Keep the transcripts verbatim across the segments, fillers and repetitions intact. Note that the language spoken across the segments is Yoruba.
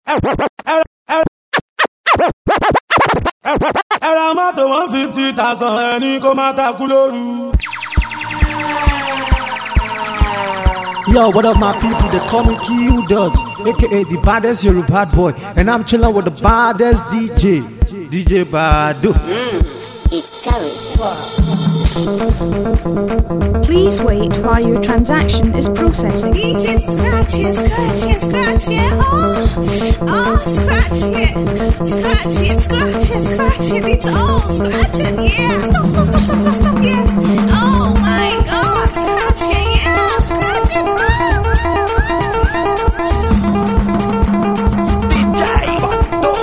Ẹ̀rọ mọ́tò one fifty thousand ẹni kó má takú lóru. Yo, what up, my people? They call me Q Does, aka the baddest Yoruba boy, and I'm chilling with the baddest D J, D J Badu. Mm, it's terrible. Please wait while your transaction is processing. D J scratch it, scratch it, scratch it, oh, oh, scratch it, scratch it, scratch it, scratch it, it's all scratch it, yeah, stop, stop, stop, stop, stop, stop, yes, oh my God, scratch it, yeah, scratch it, D J Badu.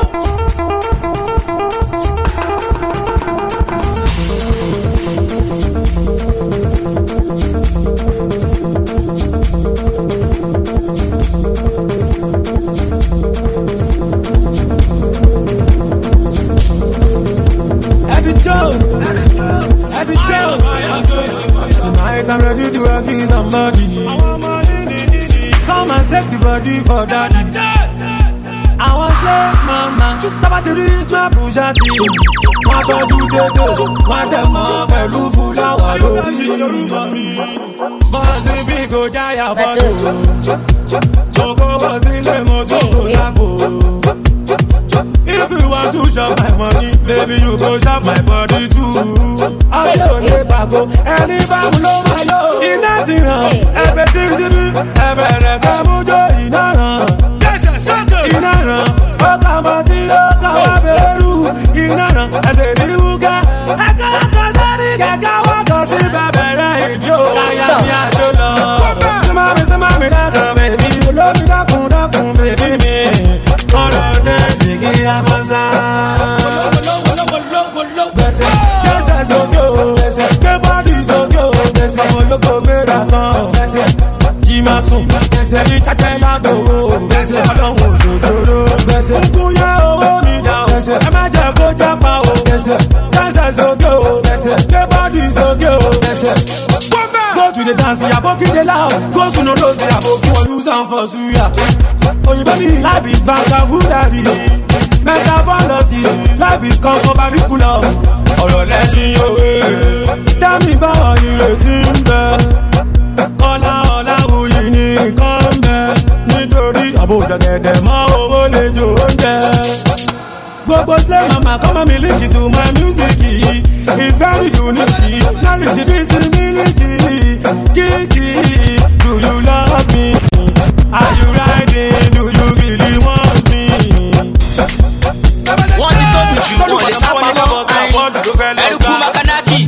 Every Jones, tonight I'm ready to work in somebody. Come and save the body for daddy. I was late, mama. Tabati reach my bujati. Wọ́n tọ́jú dédé, wọ́n dẹ̀ mọ́ pẹ̀lú fúláwà lórí. Bọ́sì bí kò jáyà fọ́tò. Joko bọ́sì lè mọ́ tó kò sápò. If you want to shop my money, baby, you go shop my body too. I say on the bago, any bago no malo. Iná ti ràn, ẹ̀bẹ̀ tí síbí, ẹ̀bẹ̀ rẹ̀ ká mújó iná ràn. Iná ràn, ó kà mọ́ tí ó kà wá bẹ̀rù. Iná ràn, ẹsẹ̀ ní wúgá. Ẹ̀ka ẹ̀ka sẹ́ni kẹ̀kẹ́ wọ́n kàn sí bẹ̀bẹ̀rẹ̀ ìjó. Káyà mi àjò lọ. Símámi símámi dákun bèbí, olómi dákun dákun bèbí mi. Kọ́lọ́ dé jìgì àbọ̀sá. Gbèsè gbèsè sókè o, gbèsè gbé bọ́dì sókè o, gbèsè ọmọ olóko gbéra kan o, gbèsè jí máa sùn, gbèsè ní cháchẹ́ lágbòho, gbèsè ọlọ́run òṣòjòrò, gbèsè kúkú yá owó mi dà o, gbèsè ẹ má jẹ́ kó jápa o, gbèsè gbèsè sókè o, gbèsè gbé bọ́dì sókè o, gbèsè. Go to the dance, aboki dey loud. Go to no rose, aboki wan lose am for suya. Oyinbo ni life is vagabundary. Metaphorosis, life is curriculum. Ọ̀rọ̀ lẹ́sìn òwe. Tẹ́mi báwo ni retí ń bẹ? Ọlá ọlá wuyì ní nǹkan ń bẹ. Nítorí àbójà dẹ̀dẹ̀ mọ́ owó lè jò oúnjẹ. Gbogbo slay mama come and listen to my music. It's very unique. Now listen to miliki. Kiki, do you love me? Are you riding? Do you really want me? Wọ́n ti tóbi jù wọ́n lè sá pamọ́. Ẹ̀rùkú Makanaki.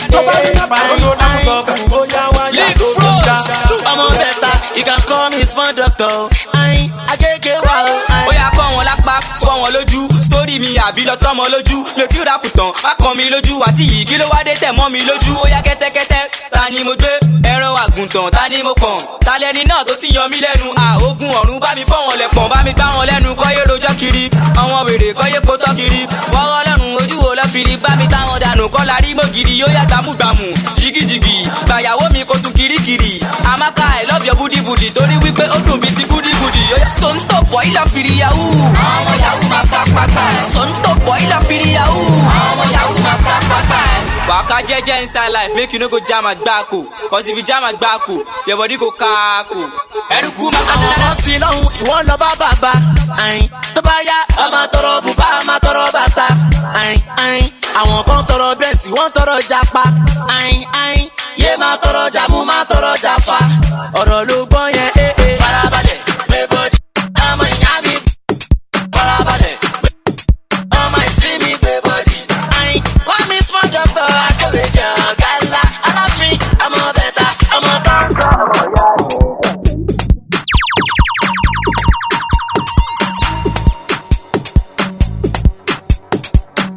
Lick Frosh. Ọmọ bẹ́ta, you can call me small doctor. Ayin, agége wa o. Ó yà kọ́ wọn lápá, fọ́ wọn lójú. Sítórì mi àbí lọ tọ́mọ lójú. Létí ràpù tán, má kàn mí lójú. Àti yìí kí ló wá dé tẹ̀ mọ́ mi lójú. Ó yá kẹ́tẹ́kẹ́tẹ́, ta ni mo gbé? Ẹran àgùntàn, ta ni mo pọ̀n? Ta lẹni náà tó ti yọ mí lẹ́nu? Àógùn ọ̀run bá mi fọ́ wọn lẹ̀pọ̀n. Bá mi gbá wọn lẹ́nu kọ́yé rojọ́ kiri. Àwọn wèrè kọ́yé potọ́ kiri. Wọ́rọ́ lẹ́nu ojú wo lọ́ firi. Bá mi táwọn dànù kọ́ la rí mọ́gìrì. Yóò yá gbàmúgbàmù, jìgìjìgì. Gbàyàwó mi kò sùn kirikiri. Amaka I love your booty booty. Torí wípé ó dùn bí ti gúdígúdì. Sọ́ńtò bọ̀ ilà fìrí yahoo. Àwọn yahoo máa pa pápá. Sọ́ńtò bọ̀ ilà fìrí yahoo. Àwọn yahoo máa pa pápá. Waka jeje inside life, make you no go jam at gbako. Cause if you jam at gbako, your body go kako. Ẹ̀rùkú Makanaki. Àwọn sí lọ́hùn, ìwọ lọ bá bàbá. Ayin, tó bá yá, ọmọ tọrọ bùbá, ọmọ tọrọ bàtà. Ayin, ayin, àwọn kan tọrọ bẹ́ẹ̀sì, wọ́n tọrọ japa. Ayin, ayin, yé máa tọrọ jàmú, máa tọrọ jàfa. Ọ̀rọ̀ ló gbọ́ yẹn, eh eh. Farabalẹ̀, mẹ́bọ̀dì, ọmọ ìyá mi. Farabalẹ̀, ọmọ ìsí mi gbé bọ́dì. Ayin, wọ́n mi small doctor, akẹ́wéjì ọ̀gá ńlá. Aláfin, ọmọ bẹ̀ta, ọmọ bá ń sọ ọmọ ìyá mi.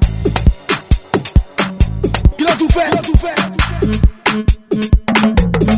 Kí ló tún fẹ́? Kí ló tún fẹ́?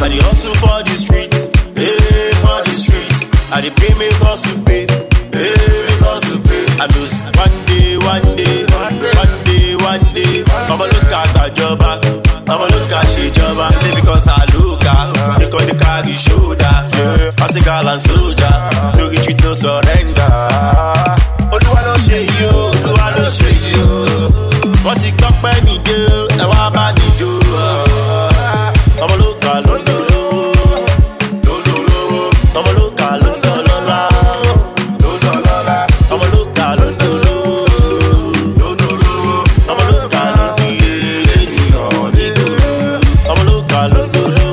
Cause I dey hustle for the streets, hey, for the streets. I dey pay me cause to pay, hey, cause to pay. I know one day, one day, one day, one day. I'ma look at the job, I'ma look at she job. Say because I look at, because the carry shoulder. I say girl and soldier, no retreat, no surrender. Olúwa ló ṣe yìí o, Olúwa ló ṣe yìí o. Wọ́n ti gbọ́ pé mi dé, ẹ wá bá mi jó. Ọmọ ló kà ló ń dolo, ọmọ ló kà ló ń dọlọ́lá, ọmọ ló kà ló ń dolo, ọmọ ló kà ló ń di ènìyàn nígbò, ọmọ ló kà ló ń dolo,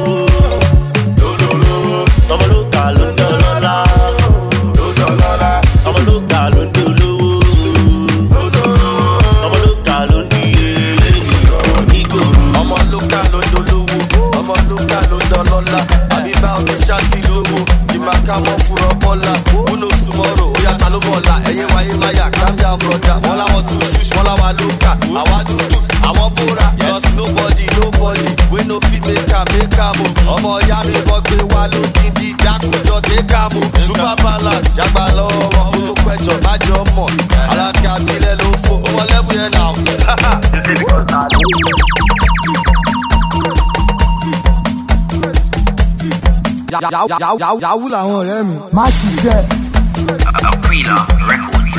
ọmọ ló kà ló ń dọlọ́lá, ọmọ ló kà ló ń dolo, ọmọ ló kà ló ń di ènìyàn nígbò, ọmọ ló kà ló ń dolówó, ọmọ ló kà ló ń dọlọ́lá, àbí bá omi ṣáàtì lówó, ìmọ̀ ká wọ́n fúnra bọ́lá, who knows tomorrow, ó yàtọ̀ ló bọ̀lá, ẹ̀yẹ wáyé máyà, calm down brother, wọ́n láwọn tún ṣùṣ, wọ́n láwa ló kà, àwa dúdú, àwọn bóra, cause nobody, nobody, we no fit make am, make am o, ọmọ ìyá mi bọ́ gbé wá ló dídí, dákújọ take am o, super balance, jágbá lọ́wọ́ wọn, ó tó pẹ́jọ, májọ mọ̀, alága bílẹ̀ ló fò, ó wọ lẹ́bù yẹn náà. Yàwú làwọn ọ̀rẹ́ mi. Má ṣiṣẹ́. Aquila Records.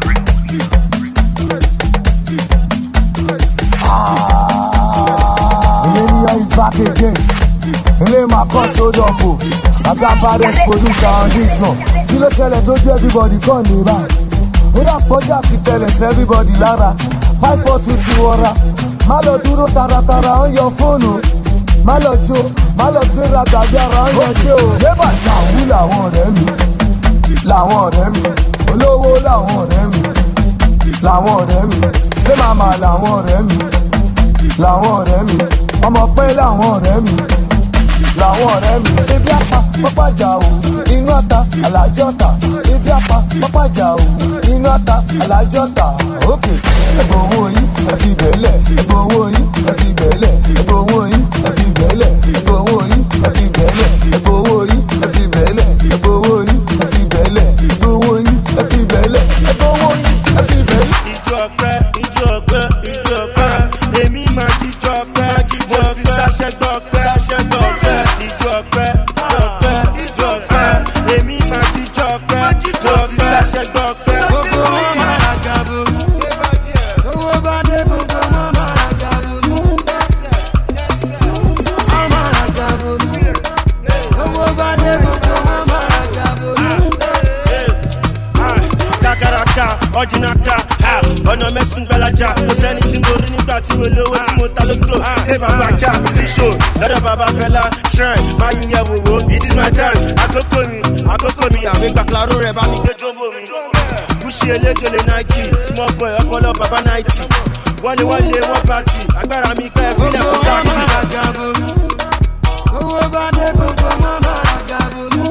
Millennium is back again. Ilé máa kọ́ sódò fò. I got baddest producer on this one. Kí ló ṣẹlẹ̀ tó jẹ́ everybody kàn ní báyìí? Ó dà pọ́jà ti tẹ̀lẹ̀ sí everybody lára. Five four two ti wọra. Má lọ dúró taratara ó yọ fóònù. Má lọ jó, má lọ gbéra tàbí ara ń yọjẹ́ o. Lébà làwú làwọn ọ̀rẹ́ mi, làwọn ọ̀rẹ́ mi, olówó làwọn ọ̀rẹ́ mi, làwọn ọ̀rẹ́ mi, ṣé màmá làwọn ọ̀rẹ́ mi, làwọn ọ̀rẹ́ mi, ọmọ pẹ́ làwọn ọ̀rẹ́ mi, làwọn ọ̀rẹ́ mi. Ebi apá pápájà o, inú ata alájẹ ọ̀tà. Ebi apá pápájà o, inú ata alájẹ ọ̀tà. Òkè ẹgbẹ́ owó yìí ẹ fi bẹ̀lẹ̀, ẹgbẹ́ owó yìí ẹ fi bẹ̀lẹ̀, ẹgbẹ́ owó yìí ẹ fi bẹ̀lẹ̀, ẹgbẹ́ owó yìí ẹ fi bẹ̀lẹ̀, ẹgbẹ́ owó yìí ẹ fi bẹ̀lẹ̀, ẹgbẹ́ owó yìí ẹ fi bẹ̀lẹ̀, ẹgbẹ́ owó yìí ẹ fi bẹ̀lẹ̀, ẹgbẹ́ owó yìí ẹ fi bẹ̀lẹ̀. Ìjọ ọpẹ́, ìjọ ọpẹ́, ìjọ ọpẹ́, èmi máa jíjọ ọpẹ́, mo ti ṣàṣẹ gbọpẹ́, ṣàṣẹ gbọpẹ́, ìjọ ọpẹ́, ìjọ ọpẹ́, ìjọ ọpẹ́, èmi máa jíjọ ọpẹ́, mo ti ṣàṣẹ gbọpẹ́. Gbogbo wọn máa ra gàbó, owó bá dé gbogbo wọn máa ra gàbó, wọn máa ra gàbó, owó bá dé gbogbo wọn máa ra gàbó. Kakaraka, ọ̀jìnàka, ọ̀nà mẹ́sùn gbẹ́lájà, kò sẹ́ni tí mo rí nígbà tí mo lówó tí mo ta lóko. Ẹ bàbá jà, fíṣò, lọ́dọ̀ bàbá fẹ́lá, shrine, máa yún yẹ wòwò, it is my time, àkókò mi, àkókò mi, àmì gbàkúláró rẹ̀ bá mi gbé jọ́bọ̀ mi. Kúṣì eléjòlè Nike, small boy, ọpọlọ bàbá náìtì, wọlé wọlé wọ́n pàtì, agbára mi kẹ́ ẹ̀ fílẹ̀ fún sáàtì. Owó bá dé gbogbo wọn máa ra gàbó mi.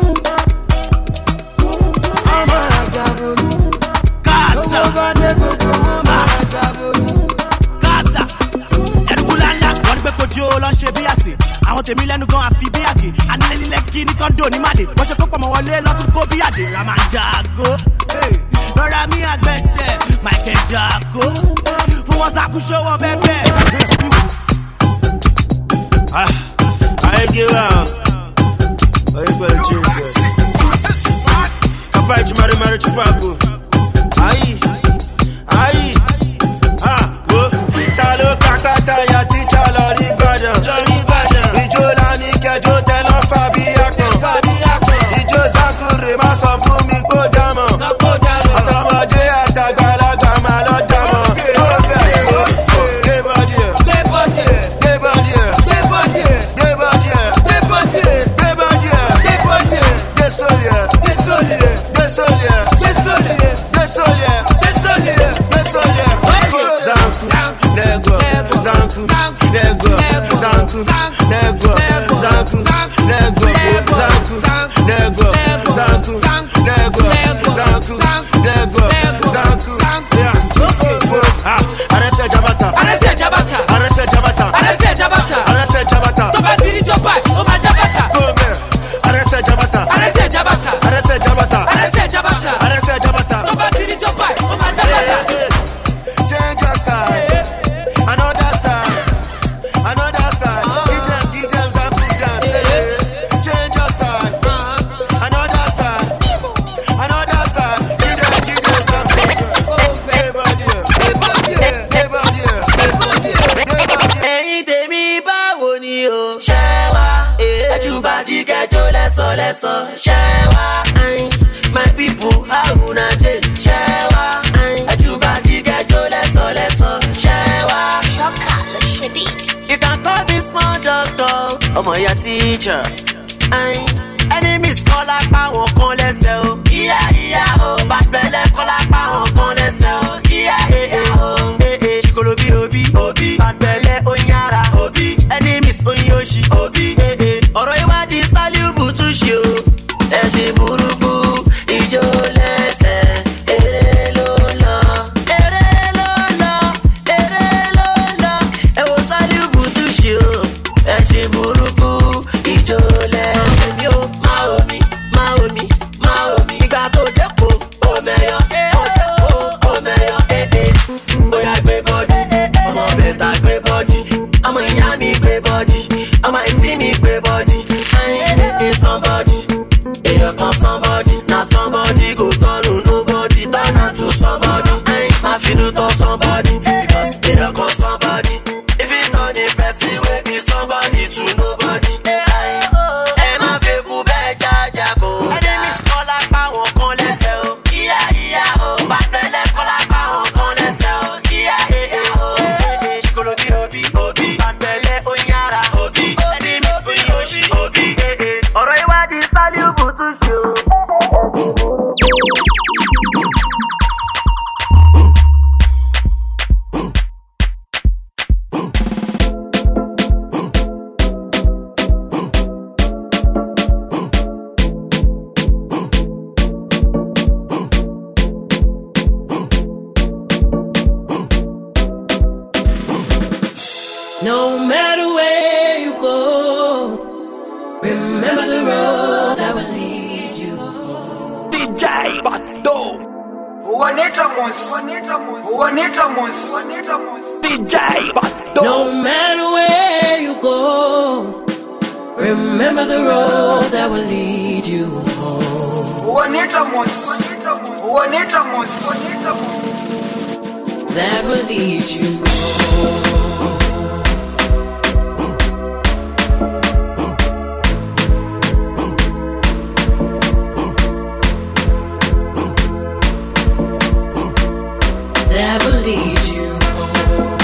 Wọ́n máa ra gàbó mi. Káàsà. Owó bá dé gbogbo wọn máa ra gàbó mi. Káàsà. Ẹ̀rùkú ńláńlá wọ́n ní pé kojú lọ ṣe bí àsè. Àwọn tèmi lẹ́nu gan àfi bí àgè. Anílẹ̀lílẹ̀ kí ní kọ́ńdò ní màlè. Wọ́n ṣe kó pọ̀ mọ́ wọlé lọ́tún kó bí àdè. Ràmà Jago. Lọ́ra mi àgbẹ̀sẹ̀ Michael Jago. Fún wọn ṣàkóso wọn bẹ́ẹ̀ bẹ́ẹ̀. I give up. I will change. Kapai chimare mare chipago. Aye, aye, ah, wo. Talo kakata ya ticha lori badan. Lori badan. Ijo la ni kejo telo fabi akon. Fabi akon. Ijo zakure ma sọ fún mi kó damo. Kó damo. Àtọmọdé àtàgbàlagbà máa lọ damo. Desolier, desolier, desolier, desolier. Shewa, everybody get your lesson, lesson. Shewa, my people, how una dey? Shewa, everybody get your lesson, lesson. Shewa, you can call me small doctor, I'm your teacher. Enemies call up àwọn kan lẹ́sẹ̀ o. Ìyá ìyá o, bàbẹ̀lẹ̀ call up àwọn kan lẹ́sẹ̀ o. Ìyá ìyá o, ee ṣìkòlò bí òbí òbí. Bàbẹ̀lẹ̀ oyin ara òbí. Enemies oyin oṣì òbí. Ọ̀rọ̀ ìwádìí sálíùbù tún ṣe o. Ẹ ṣe burúkú ìjó lẹ́sẹ̀. Eré ló lọ. Eré ló lọ. Eré ló lọ. Ẹ wo sálíùbù tún ṣe o. Ẹ ṣe burúkú ìjó lẹ́sẹ̀. I'm a Yami grey body, I'm a Timmy grey body. I ain't somebody, here come somebody. Now somebody go turn to nobody, turn out to somebody. I ain't my feel to somebody, because here come somebody. If it's not the person, will be somebody to nobody. I ain't my feel go back, jaja go. Enemies call up our con let's sell. Yeah, yeah, oh, but the left call up our con let's sell. Yeah, yeah, oh, Chicolo be hobby, hobby. Ọ̀rọ̀ ìwádìí sálíùbù tún ṣe o. No matter where you go, remember the road that will lead you home. D J Batdo. D J Batdo. No matter where you go, remember the road that will lead you home. That will lead you home. That will lead you home.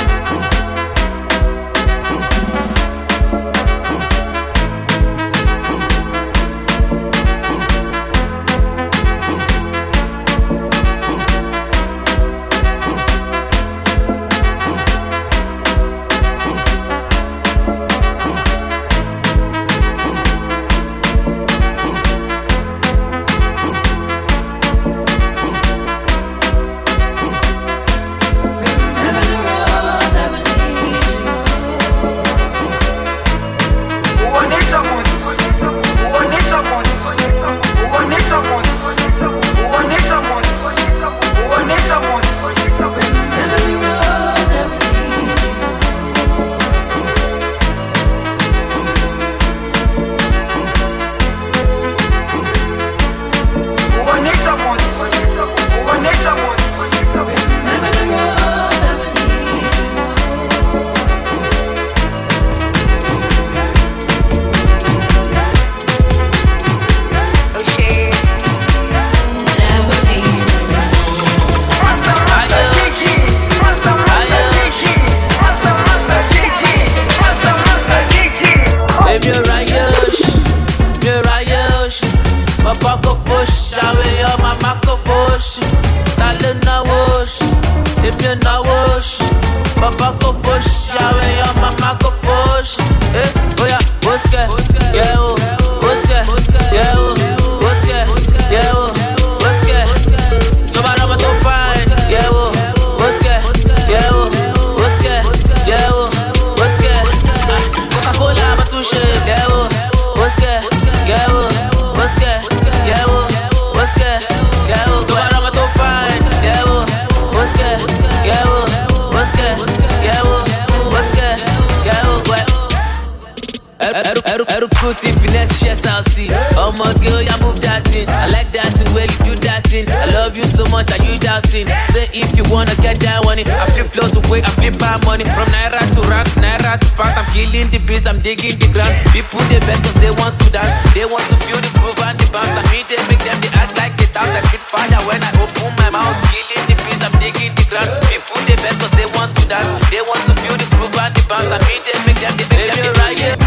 booty, finesse, chest out tea. Oh my girl, you move that thing. I like that thing where you do that thing. I love you so much, are you doubting? Say if you wanna get down on it. I flip flows away, I flip my money. From Naira to Rans, Naira to Pounds. I'm killing the beats, I'm digging the ground. People the best cause they want to dance. They want to feel the groove and the bounce. I mean they make them, they act like they doubt. I spit fire when I open my mouth. Killing the beats, I'm digging the ground. People the best cause they want to dance. They want to feel the groove and the bounce. I mean they make them, they make them, they right here.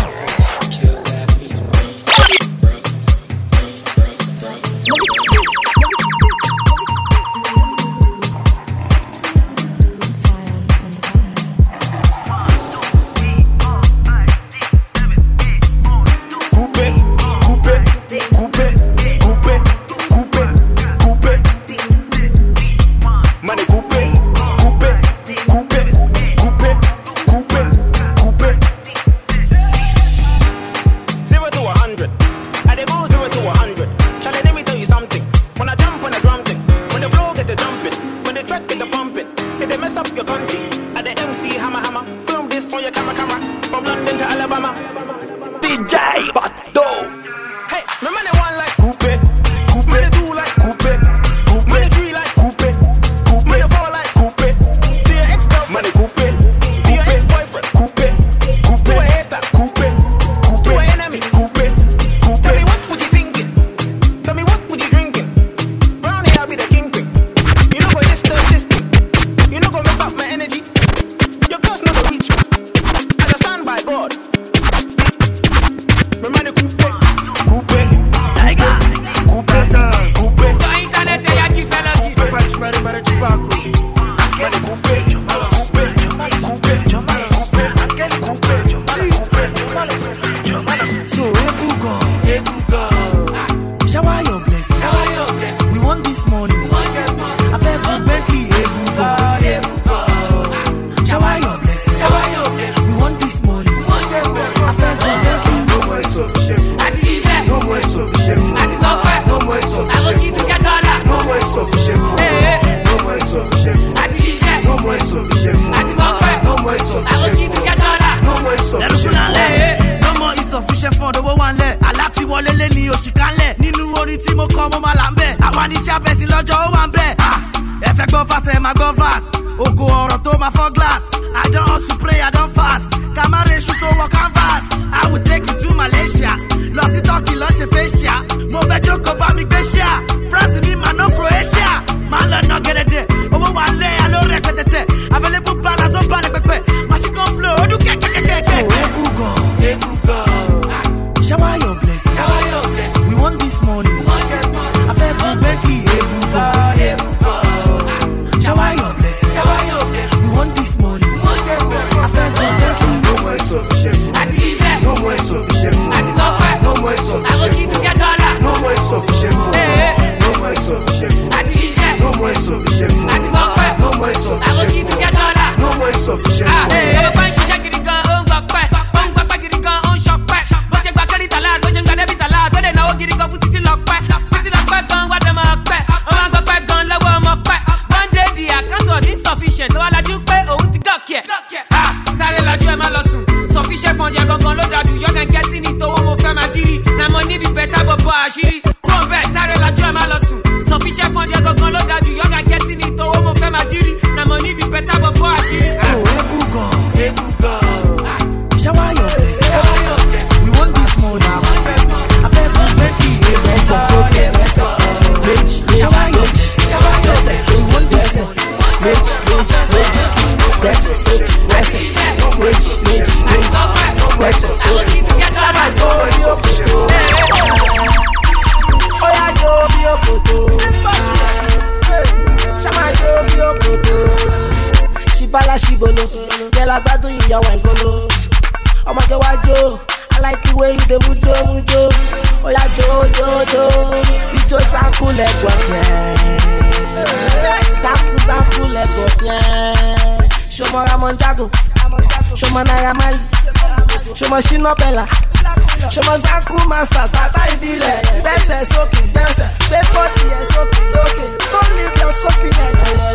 Shina Bella, Shoma Zaku Master, Sata Idile, Bese Soki, Bese, Bepoti, Soki, Soki, don't leave your soapiness.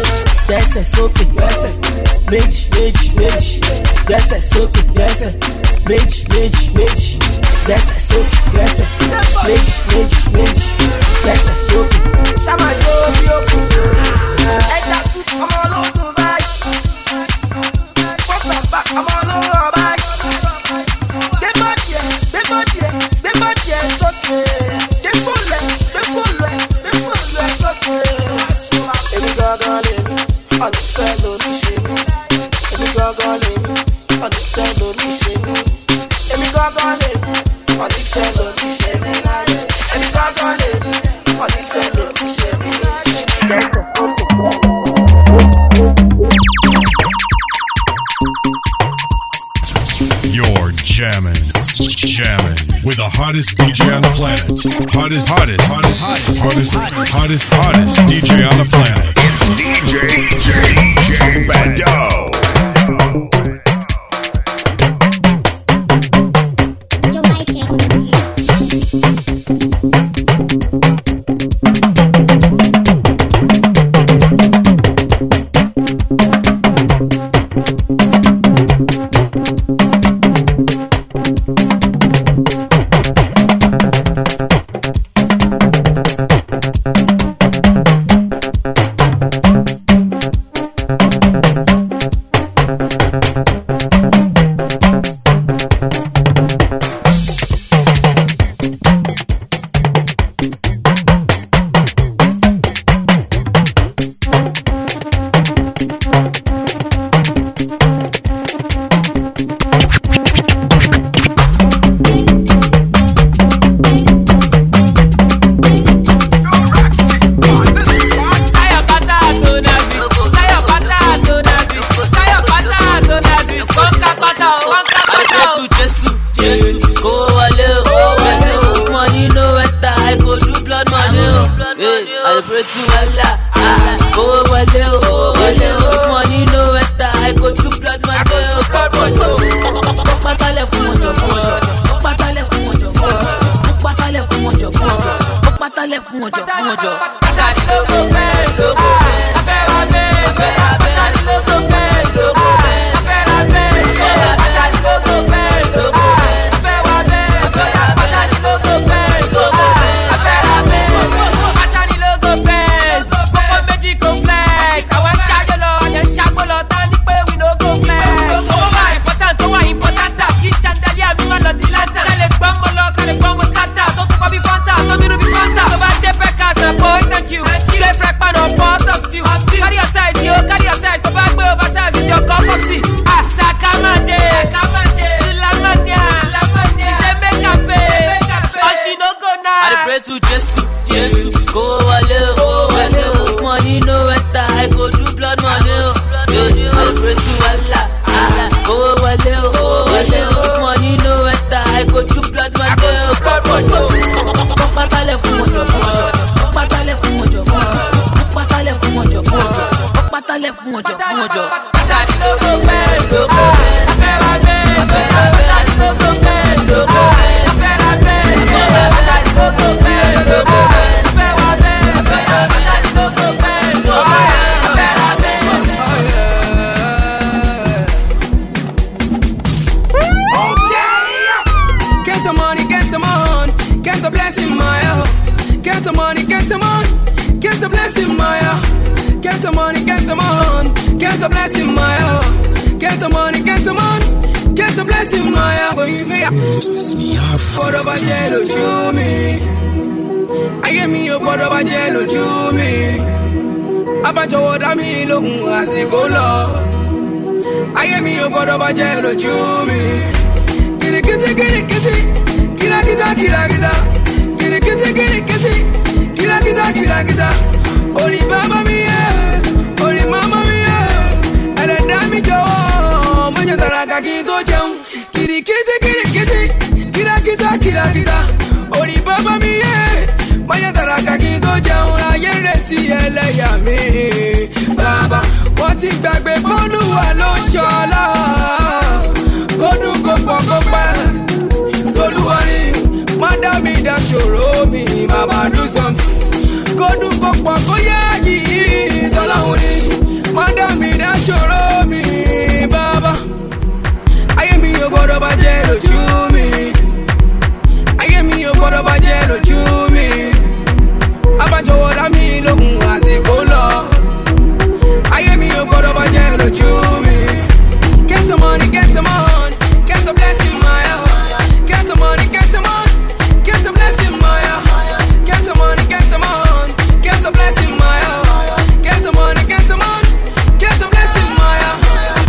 Gbẹ́sẹ̀ sókè, gbẹ́sẹ̀. Méjì, méjì, méjì. Gbẹ́sẹ̀ sókè, gbẹ́sẹ̀. Méjì, méjì, méjì. Gbẹ́sẹ̀ sókè, gbẹ́sẹ̀. Méjì, méjì, méjì. Gbẹ́sẹ̀ sókè. Ṣáma jó bí ó kù. Ẹja tú ọmọ ológun báyìí. Pọ́pọ̀ bá ọmọ ológun báyìí. Gbé bọ́ọ̀dì ẹ̀, gbé bọ́ọ̀dì ẹ̀, gbé bọ́ọ̀dì ẹ̀ sókè. Gbé fúnlẹ̀, gbé fúnlẹ̀, gbé fúnlẹ̀ sókè. Èmi gangan lè mí, ọ̀dọ̀ fẹ́ lómi ṣe mí. Èmi gangan lè mí, ọ̀dọ̀ fẹ́ lómi ṣe mí. Èmi gangan lè mí, ọ̀dọ̀ fẹ́ lómi ṣe mí. Èmi gangan lè mí, ọ̀dọ̀ fẹ́ lómi ṣe mí. You're jamming, jamming with the hottest D J on the planet. Hottest, hottest, hottest, hottest, hottest, hottest, hottest D J on the planet. It's D J J J Bando. lójú mi. Abájọwọ́ dá mi lóhùn àsìkò lọ. Ayé mi ò gbọ́dọ̀ bàjẹ́ lójú mi. Get some money, get some money, get some blessing my heart. Get some money, get some money, get some blessing my heart. Get some money, get some money, get some blessing my heart. Get some money, get some money, get some blessing my heart.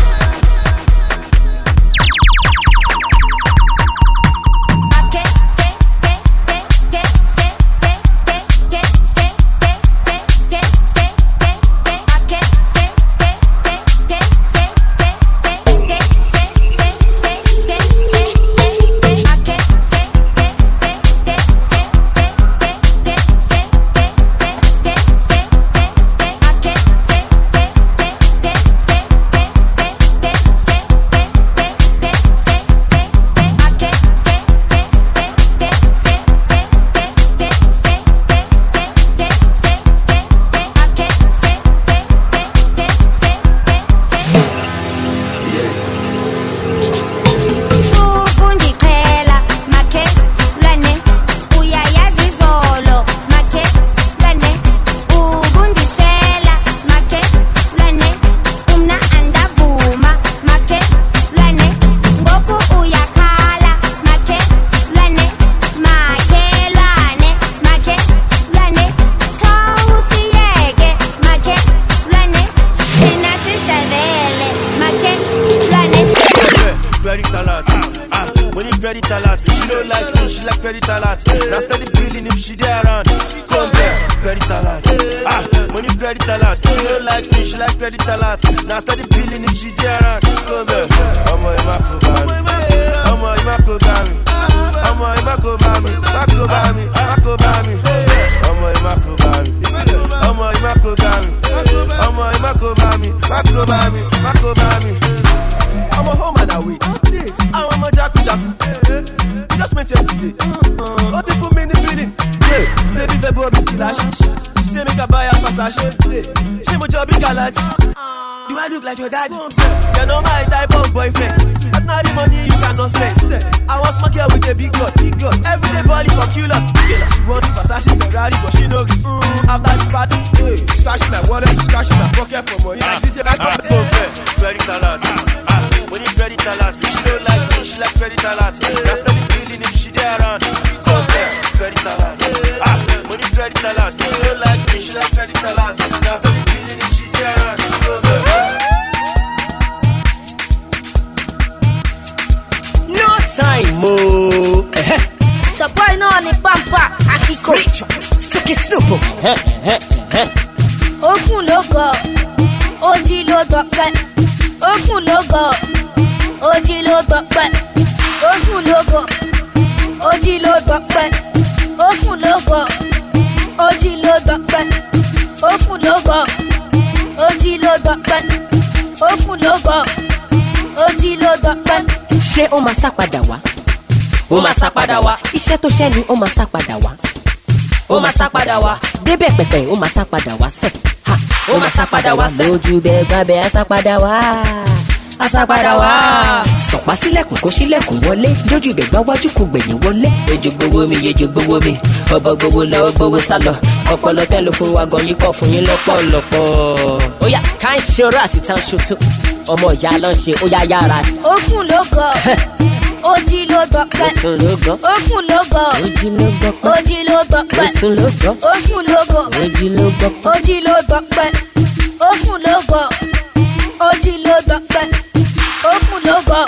Ṣé ó máa sá padà wá? Ó máa sá padà wá. Iṣẹ́ tó ṣẹ́ ni ó máa sá padà wá. Ó máa sá padà wá. Débẹ̀ pẹ̀pẹ̀ ó máa sá padà wá sẹ̀. Ó máa sá padà wá sẹ̀. Lójú bẹ́ẹ̀ gbàbẹ́ á sá padà wá. Á sá padà wá. Sọ̀pá sílẹ̀kùn kó sílẹ̀kùn wọlé. Lójú bẹ́ẹ̀ gbá wájú kò gbẹ̀yìn wọlé. Ejò gbowó mi, ejò gbowó mi. Ọbọ̀ gbowó lọ, ó gbowó sálọ. Ọpọlọ tẹ́lẹ̀ fún wa gan yín kọ́ fún yín lọ́pọ̀lọpọ̀. Ó yá ká ń ṣe oró àti tá ń ṣòtó. Ọmọ ìyá ló ń ṣe ó yá yára. Ó fún lógo. Ojí ló gbọ́pẹ́. Osun ló gbọ́. Ó fún lógo. Ojí ló gbọ́pẹ́. Ojí ló gbọ́pẹ́. Osun ló gbọ́. Ó fún lógo. Ojí ló gbọ́pẹ́. Ojí ló gbọ́pẹ́. Ó fún lógo. Ojí ló gbọ́pẹ́. Ó fún lógo.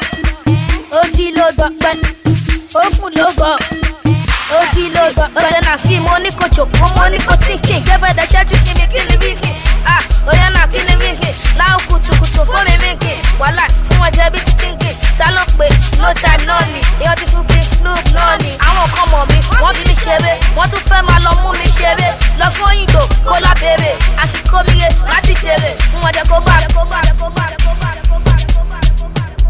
Ojí ló gbọ́pẹ́. Ó fún lógo. Ojí ló gbọ́pẹ́. Ọ̀rẹ́ náà fi mo ní kò jòkó, mo ní kò tíǹkì. Gẹ́gẹ́ bẹ́ẹ̀ ṣẹ́jú kí ni kí ni wíìkì. Ah, oyè náà kí ni wíìkì. Láwọn kùtùkùtù fún mi wíìkì. Wàhálà fún ọjọ́ bí ti tíǹkì. Ta ló pé no time náà ni. Èèyàn ti fún kí snoop náà ni. Àwọn kan mọ̀ mi, wọ́n fi mi ṣeré. Wọ́n tún fẹ́ máa lọ mú mi ṣeré. Lọ fún òyìnbó kó lábẹ́rẹ́. Àsìkò mi yé láti ṣeré. Fún ọjọ́ kó bá rẹ̀ kó bá rẹ̀ kó bá rẹ̀ kó bá rẹ̀ kó bá rẹ̀ kó bá rẹ̀ kó bá rẹ̀.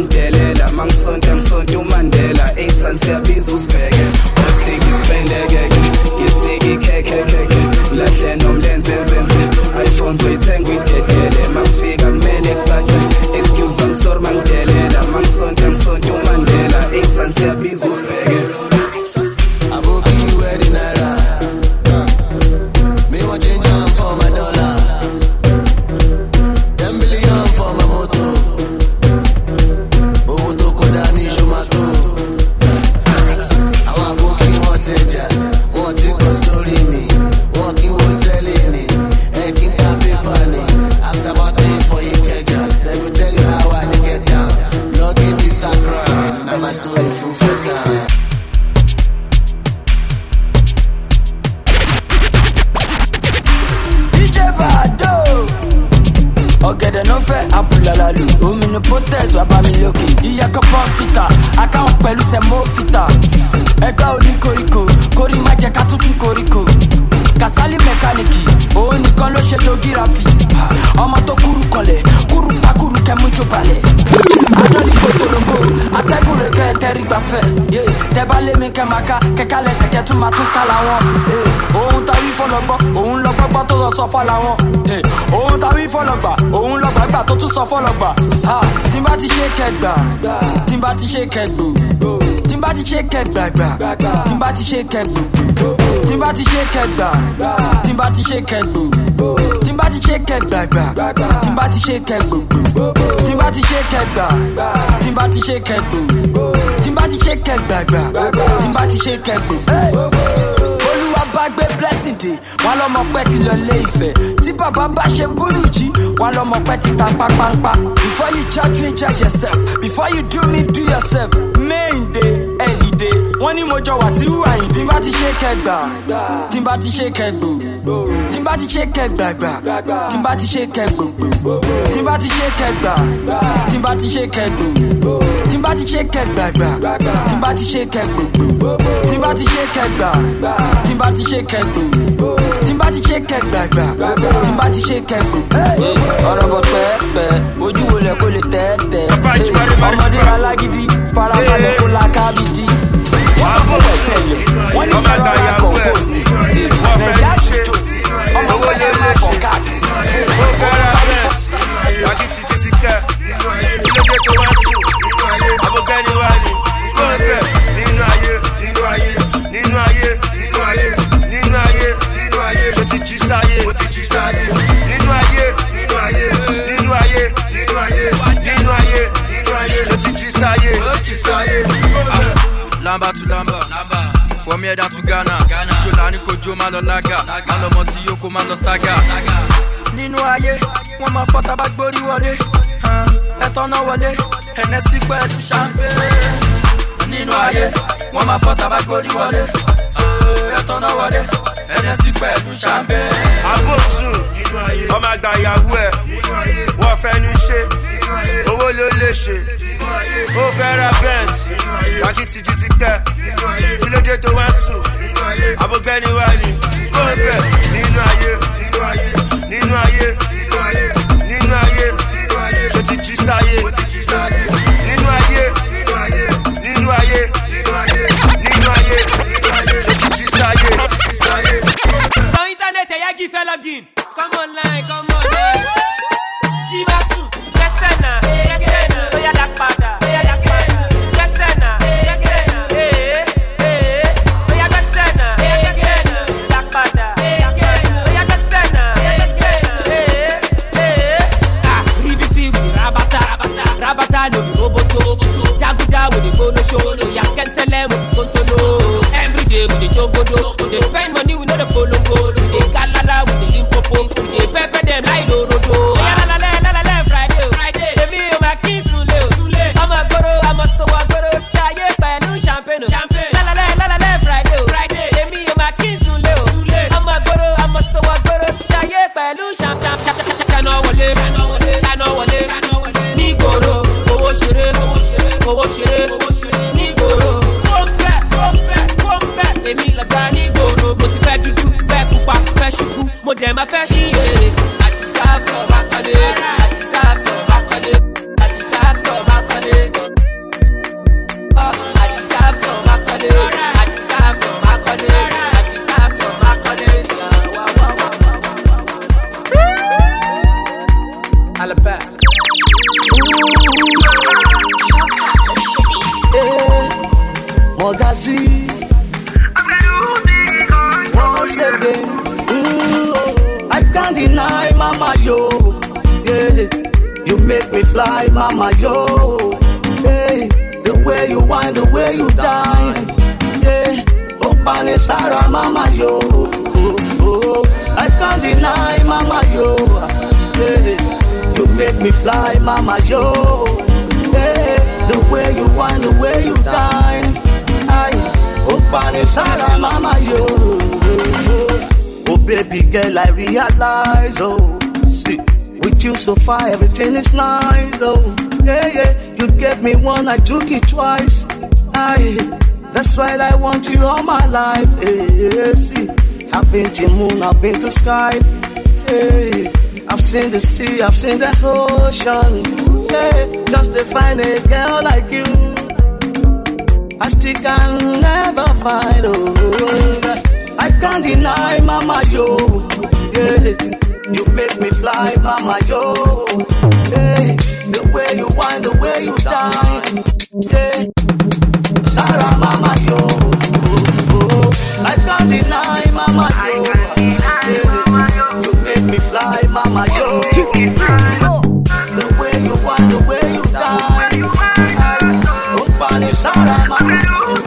delela mangisonta ngisonta uMandela esansi yabiza usibheke othiki sipendeke ngisiki kheke kheke lahle nomlenze nzenze iPhone soyithenga uyidedele masifika kumele kucace excuse I'm sorry mangidelela mangisonta ngisonta uMandela esansi yabiza usibheke Aboki wedding naira me want change am for my dollar ten billion for my moto owó tó kọjá ní ṣòmátò àwọn aboki wọn tẹjà wọn ti kọ story mi wọn kí wọn tẹ́lẹ̀ ni ẹ kí n ká pépà ni ask about me for Ikeja they go tell you how I dey get down log in Instagram na my story full for time. Ọ̀gẹ̀dẹ̀ náà fẹ́ abúlalalu omi ní protest wà bá mi lókè ìyá kọ́pọ̀ pítà àkáwọn pẹ̀lú sẹ́mọ́ fìtà ẹgbẹ́ orí koríko korí má jẹ́ ká tuntun koríko Kasali mẹkáníìkì òun nìkan ló ṣe tó gíráfì ọmọ tó kúrú kanlẹ̀ kúrú pakúrú kẹmú jó balẹ̀ adọ́ni kòtòlógó atẹ́gùn rẹ̀ kẹ́ tẹ́rí gbafẹ́ tẹ́bá lé mi kẹ́ máa ká kẹ́kẹ́ lẹ́sẹ̀ kẹ́ tún máa tún ká làwọn òun tàbí fọlọ́gbọ́ òun lọ́gbọ́gbọ́ tó lọ sọ fọ́ làwọn òun tàbí fọlọ́gbà òun lọ́gbàgbà tó tún sọ fọlọ́gbà tí n bá ti ṣe kẹgbà tí n bá ti ṣe kẹgbò tí n bá ti ṣe kẹgbàgbà tí n bá ti ṣe kẹgbò tí n bá ti ṣe kẹgbà tí n bá ti ṣe kẹgbò tí n bá ti ṣe kẹgbàgbà tí n bá ti ṣe kẹgbò tí n bá ti ṣe kẹgbà tí n bá ti ṣe kẹgbò tí n bá ti ṣe kẹgbàgbà tí n bá ti ṣe kẹgbò. Olúwa bá gbé blessing dé wọn lọmọ pẹ́ ti lọ lé Ifẹ̀ tí bàbá bá ṣe búrújì wọn lọmọ pẹ́ ti ta pápánpá. Before you judge me judge yourself before you do me do yourself. Main day early day wọ́n ní mo jọ wá sí wàyí tí n bá ti ṣe kẹgbà tí n bá ti ṣe kẹgbò tí n bá ti ṣe kẹgbàgbà tí n bá ti ṣe kẹgbò tí n bá ti ṣe kẹgbà tí n bá ti ṣe kẹgbò tí n bá ti ṣe kẹgbàgbà tí n bá ti ṣe kẹgbò tí n bá ti ṣe kẹgbà tí n bá ti ṣe kẹgbò tí n bá ti ṣe kẹgbàgbà tí n bá ti ṣe kẹgbò. ọ̀rọ̀ bọ̀ pẹ́ẹ́pẹ́ ojú wo lẹ̀ kó lè tẹ́ẹ̀tẹ́ ọmọdé alágídí farabalẹ̀ kó la kábíjì wọ́n sọ fún ẹ̀tẹ̀lẹ̀ wọ́n ní kí wọ́n ra kọ̀ọ̀kọ̀ọ̀sì nàìjíríà ti jòsì ọmọ wọn yẹn máa fọ̀ káàsì. ó fẹ́ràn bẹ́ẹ̀ wákìtì ti ti kẹ́ ilé tó wá sùn abọ́kẹ́ni wá ní kó bẹ̀ nínú ayé nínú ayé nínú ayé nínú ayé nínú ayé nínú ayé mo ti jí sáyé mo ti jí sáyé nínú ayé nínú ayé nínú ayé nínú ayé nínú ayé nínú ayé mo ti jí sáyé mo ti jí sáyé. Lamba to lamba, from here down to Ghana. Jolani kojo ma lọ laga, ma lọ mọ tí yóò ma lọ staga. Nínú ayé, wọ́n máa fọ́ tabak gbórí wọlé, ẹ̀tọ́ náà wọlé, Hennessy pẹ̀lú champagne. Nínú ayé, wọ́n máa fọ́ tabak gbórí wọlé, ẹ̀tọ́ náà wọlé, Hennessy pẹ̀lú champagne. Àbòsùn, ọmọ àgbà ìyàwó ẹ̀, wọ́n fẹ́ ní ṣe, owó ló lè ṣe. Ó fẹ́ ra Benz, wákìtì jí ti kẹ́, kí ló dé tó wá sùn, abọ́gbẹ́ni wá ní, kó bẹ̀ nínú ayé, nínú ayé, nínú ayé, nínú ayé, mo ti jí sáyé, nínú ayé, nínú ayé, nínú ayé, mo ti jí sáyé. Dans internet, y'a qui fait login. Come online, come online. Jibasu, Kessena, Kessena, Oya Dakpada, Oya Dakpada, Kessena, Kessena, eh, eh, Oya Kessena, Kessena, Dakpada, Oya Kessena, Kessena, eh, eh, ah, Ribiti, Rabata, Rabata, Rabata, no Roboto, Roboto, Jaguda with the Bono Show, no Shakentele with the Skontolo. Every day with the Jogodo, they spend money with the Polo Gold, they Galala with the Limpopo, they pepper them like Lorodo. Owó ṣeré, nígboro, kọ́ńpẹ́, kọ́ńpẹ́, kọ́ńpẹ́, èmi lọ́gá nígboro, mo ti fẹ́ dúdú, fẹ́ pupa, fẹ́ ṣubú, mo dẹ̀ máa fẹ́ ṣí èrè. Àti sáàsọ̀ bá kọ́lé, àti sáàsọ̀ bá kọ́lé, àti sáàsọ̀ bá kọ́lé. Mogazi. Once again, mm, I can't deny, mama yo. Yeah, you make me fly, mama yo. Hey, the way you whine, the way you dine. Yeah, Opane Sarah, mama yo. Oh, oh, I can't deny, mama yo. Yeah, you make me fly, mama yo. Hey, the way you whine, the way you dine. I, Opane Sarah, mama yo. Oh baby girl, I realize, oh, see, with you so far, everything is nice, oh, yeah, yeah, you gave me one, I took it twice, I, that's why I want you all my life, yeah, see, I've been to moon, I've been to sky, yeah, I've seen the sea, I've seen the ocean, yeah, just to find a girl like you, I still can never find, oh, I can't deny, mama yo. Yeah, you make me fly, mama yo. Hey, the way you whine, the way you dine. Yeah, Sarah, mama yo. I can't deny, mama yo. Yeah, you make me fly, mama yo. The way you whine, the way you dine. Oh, Sarah, mama yo.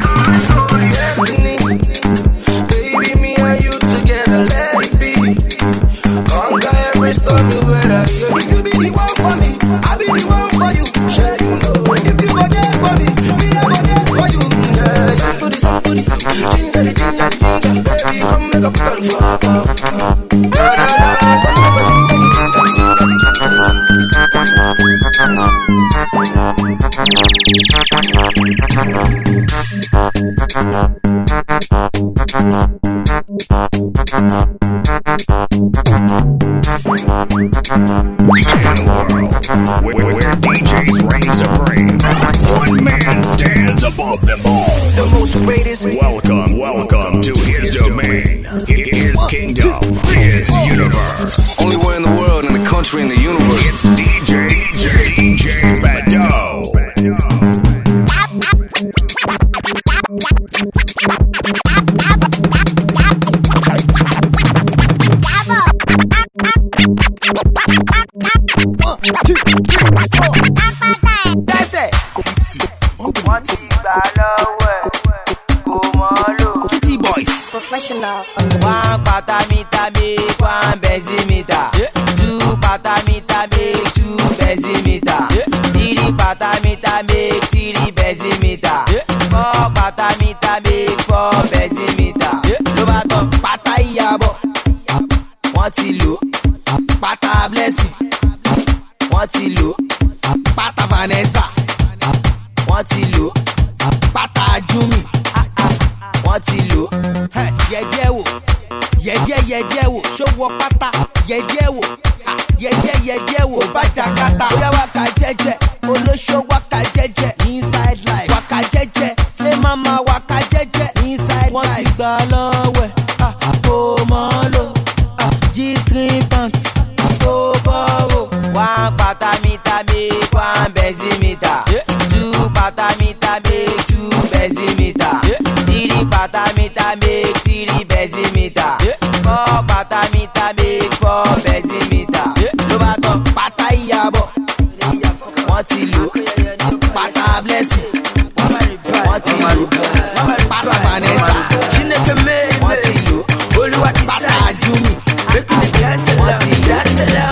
If you be the one for me, I be the one for you. Sure you know. If you go there for me, me I go there for you. Yeah, do this, do this, ginger, ginger, ginger. Baby, come make up stand for her. Da da da, Where, where D Js reign supreme. One man stands above them all. The most greatest. Welcome, welcome to his domain, his kingdom, his universe. Only one in the world, in the country, in the universe. It's D J, D J, D J Bado. Professional. One pata mita make one bezimeter. Two pata mita make two bezimeter. Three pata mita make three bezimeter. Four pata mita make four bezimeter. Ló bá tán pata ìyàbọ̀, wọ́n ti lò. Pata blessing, wọ́n ti lò. Pata Vanessa, wọ́n ti lò. Pata Jumi, wọ́n ti lò. Yẹ̀díẹ̀ wò, yẹ̀díẹ̀ yẹ̀díẹ̀ wò, ṣòwò pátá, yẹ̀díẹ̀ wò, yẹ̀díẹ̀ yẹ̀díẹ̀ wò, bàjá kàtà. Bóyá wákà jẹ́jẹ́, olóṣó wákà jẹ́jẹ́, inside life, wákà jẹ́jẹ́, slay mama wákà jẹ́jẹ́, inside life. Wọ́n ti gbà lọ́wọ́ ẹ̀, kò mọ́ lò, G-string pants, kò bọ̀rọ̀. One pata mita make one bezimeter, two pata mita make two bezimeter, three pata mita make three bezimeter, four pata mita make four bezimeter. Ló bá tán pata ìyàbọ̀, wọ́n ti lò. Pata blessing, wọ́n ti lò. Pata Vanessa, wọ́n ti lò. Pata Jumi, wọ́n ti lò.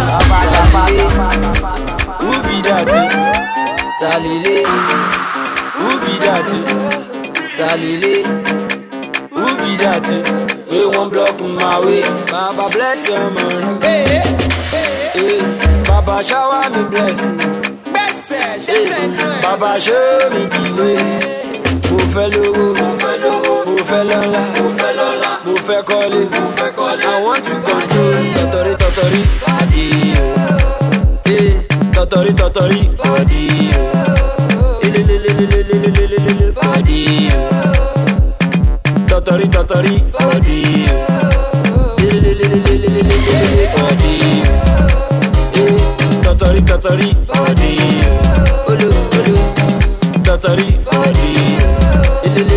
Who be that? Talile. Who be that? Talile. Who be that? You won't block my way. Baba bless your man. Hey, hey, hey. Baba shower me blessing. Hey. Baba show me the way. Mo fẹ́ lówó, mo fẹ́ lówó, mo fẹ́ lọ́lá, mo fẹ́ lọ́lá, mo fẹ́ kọ́lé, mo fẹ́ kọ́lé. I want to control. Tọ̀tọ̀rí tọ̀tọ̀rí, body. Hey, tọ̀tọ̀rí tọ̀tọ̀rí, body. Elelelelelelelelelele, body. Tọ̀tọ̀rí tọ̀tọ̀rí, body. Elelelelelelelelele, body. Tọ̀tọ̀rí tọ̀tọ̀rí, body. Olo olo, tọ̀tọ̀rí, body.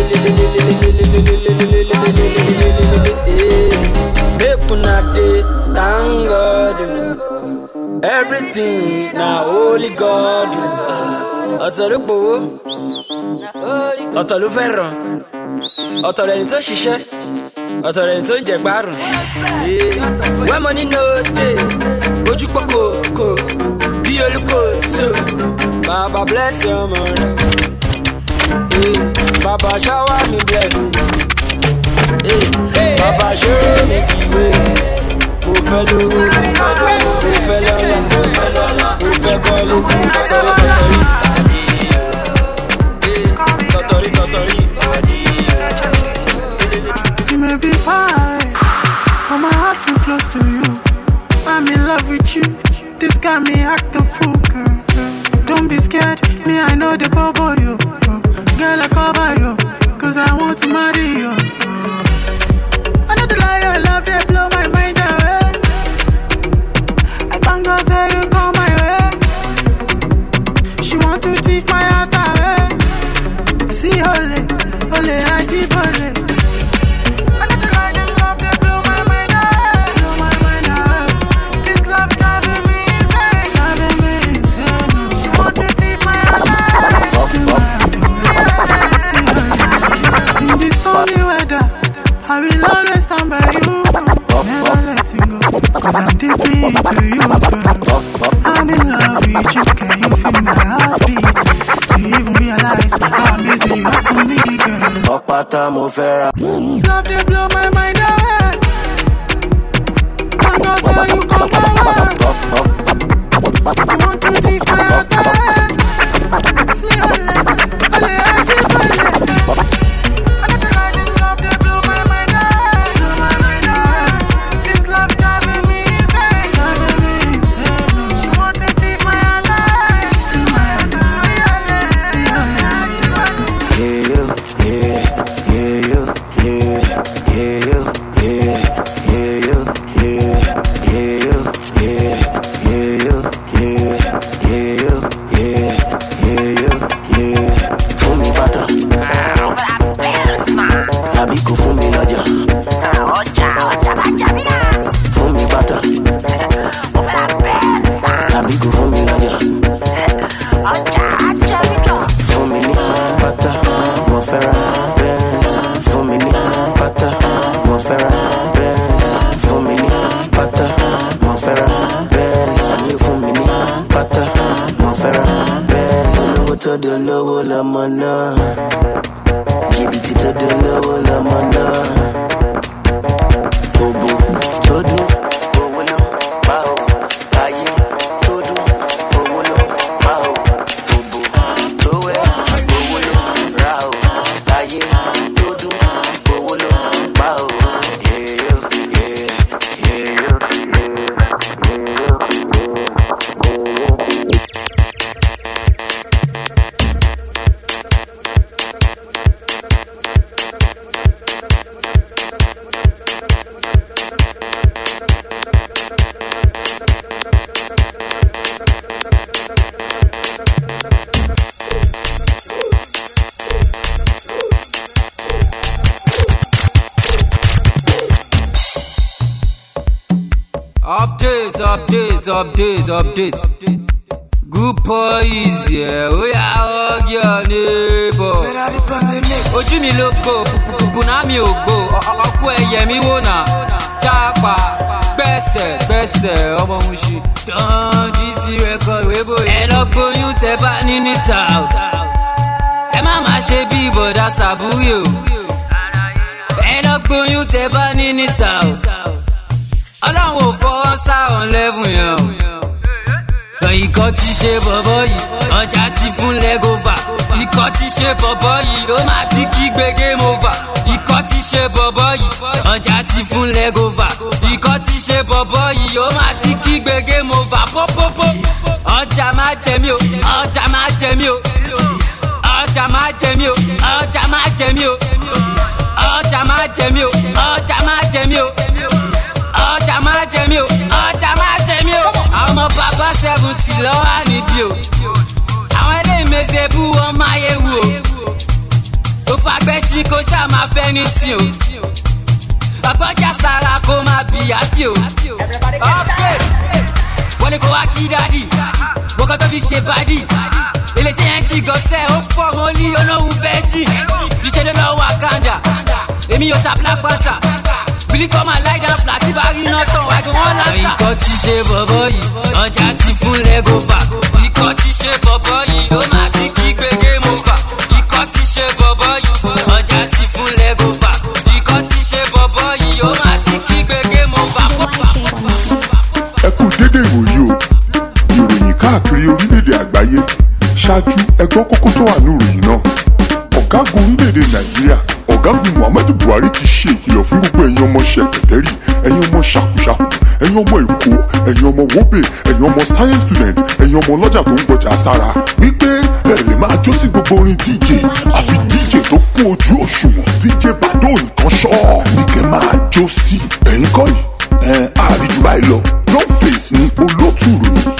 God. Everything na only God. Ọ̀tọ̀ ló gbowó, ọ̀tọ̀ ló fẹ́ ràn, ọ̀tọ̀ lẹni tó ṣiṣẹ́, ọ̀tọ̀ lẹni tó jẹ gbárùn. When money no dey, ojú pọ̀kò kò bí olùkọ́ so. Baba bless your ọmọ rẹ̀, Baba shower me blessing, Baba show me the way. Mo fẹ́ lówó, mo fẹ́ lọ́lá, mo fẹ́ kọ́lé, mo fẹ́ tọ́lé. Totori, totori. You may be fine, but my heart feel close to you. I'm in love with you. This got me act a fool, girl. Don't be scared, me I know the bubble you. Girl I cover you, cause I want to marry you. I know the lie your love they blow my mind away. I can't go say you come my way. She want to teach my heart away. See ole, ole ajibole. I know the lie your love they blow my mind away. Blow my mind away. This love driving me insane, driving me insane. She want to teach my heart away. See my heart away. See ole. In this stormy weather, I will always stand by you. Never letting go, cause I'm deeply into you, girl. I'm in love with you, can you feel my heartbeat? Do you even realize how amazing you are to me, girl? Pata mo fera. Love they blow my mind away. Can't go say you come my way. You want to teach my heart away. See ole, ole, I keep ole. Updates, updates, updates, updates. Good boys, yeah. We are hug your neighbor. Ojú mi ló gbó, bùnà mi ò gbó. Ọkú ẹyẹ mi wò náà. Jápa, gbẹ́sẹ̀, gbẹ́sẹ̀, ọmọ Mushin. Dán jí sí rẹ́kọ̀dù wébò. Ẹ lọ gbóyún tẹ bá ní níta. Ẹ má má ṣe bí bọ̀dá Sàbúrì o. Ẹ lọ gbóyún tẹ bá ní níta. Ọlọ́run ò fọwọ́ sáwọn lẹ́bùn yẹn o. Ikọ̀ ti ṣe bọ̀bọ̀ yìí, ọjà ti fún lẹ́gọ́fà. Ikọ̀ ti ṣe bọ̀bọ̀ yìí, ó máa ti kí gbé game over. Ikọ̀ ti ṣe bọ̀bọ̀ yìí, ọjà ti fún lẹ́gọ́fà. Ikọ̀ ti ṣe bọ̀bọ̀ yìí, ó máa ti kí gbé game over. Pópópó, ọjà máa jẹ mí o, ọjà máa jẹ mí o. Ọjà máa jẹ mí o, ọjà máa jẹ mí o. Ọjà máa jẹ mí o, ọjà máa jẹ mí o. Ọjà máa jẹ mí o, ọjà máa jẹ mí o. Àwọn ọmọ bàbá seventy lọ́wọ́ àníbí o. Àwọn eléyìí mèsè bú wọn máa yé wù o. Ó fagbẹ́ sí kó ṣáà máa fẹ́ ní tí o. Babaja Sara koma be happy o. Okay. Wọ́n ní kó wá kí dádì. Bọ́kọ́ tó fi ṣe bádì. Iléeṣẹ́ yẹn jí gọ́sẹ̀ ó fọ́ wọn ní olówó bẹ́ẹ̀jì. Iṣẹ́ ló lọ Wakanda. Èmi yóò ṣá Black Panther. Billy come and lie down flat. Tí bá rí iná tán wá gan wọ́n láta. Ikọ̀ ti ṣe bọ̀bọ̀ yìí. Ọjà ti fún lẹ́gọ́fà. Ikọ̀ ti ṣe bọ̀bọ̀ yìí. Ó máa ti kí gbé game over. Ikọ̀ ti ṣe bọ̀bọ̀ yìí. Ọjà ti fún lẹ́gọ́fà. Ikọ̀ ti ṣe bọ̀bọ̀ yìí. Ó máa ti kí gbé game over. Ẹ kú dédé ìwòyí o. Ìròyìn káàkiri orílẹ̀-èdè àgbáyé. Ṣáájú ẹgbọ́n kókó tó wà ní ìròyìn náà. Ọ̀gágun orílẹ̀-èdè Nàìjíríà Ọ̀gágun Muhammadu Buhari ti ṣe ìkìlọ̀ fún gbogbo ẹ̀yin ọmọ ṣẹ̀kẹ̀tẹ̀rì, ẹ̀yin ọmọ ṣàkúṣàkù, ẹ̀yin ọmọ Èkó, ẹ̀yin ọmọ Wóbè, ẹ̀yin ọmọ science student, ẹ̀yin ọmọ ọlọ́jà tó ń gbọjà sára. Wípé ẹ lè máa jó sí gbogbo orin D J àfi D J tó kún ojú òṣùwọ̀n D J Bado nìkan ṣọ́ ní kẹ́ máa jó sí. Ẹ̀yin kọ́ yìí ẹ̀ àríjù báyìí lọ. Don Face ni olóòtú ìròyìn.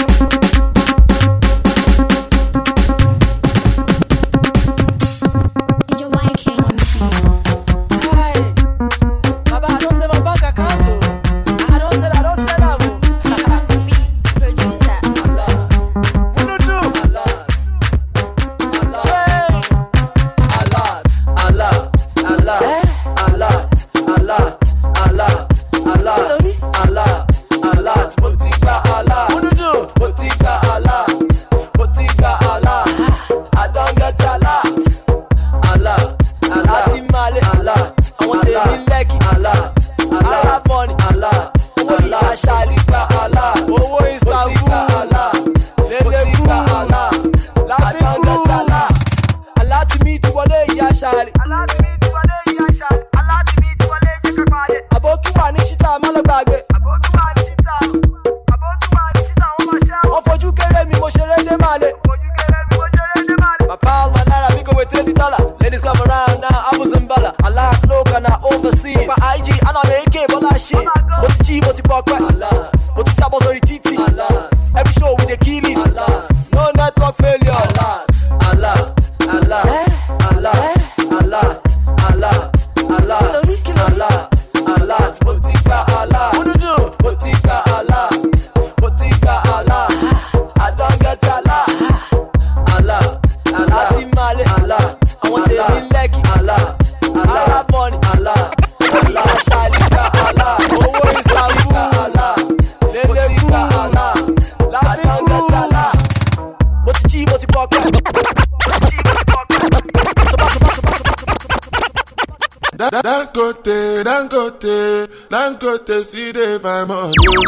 Dangote, Dangote, Dangote, see the fine money.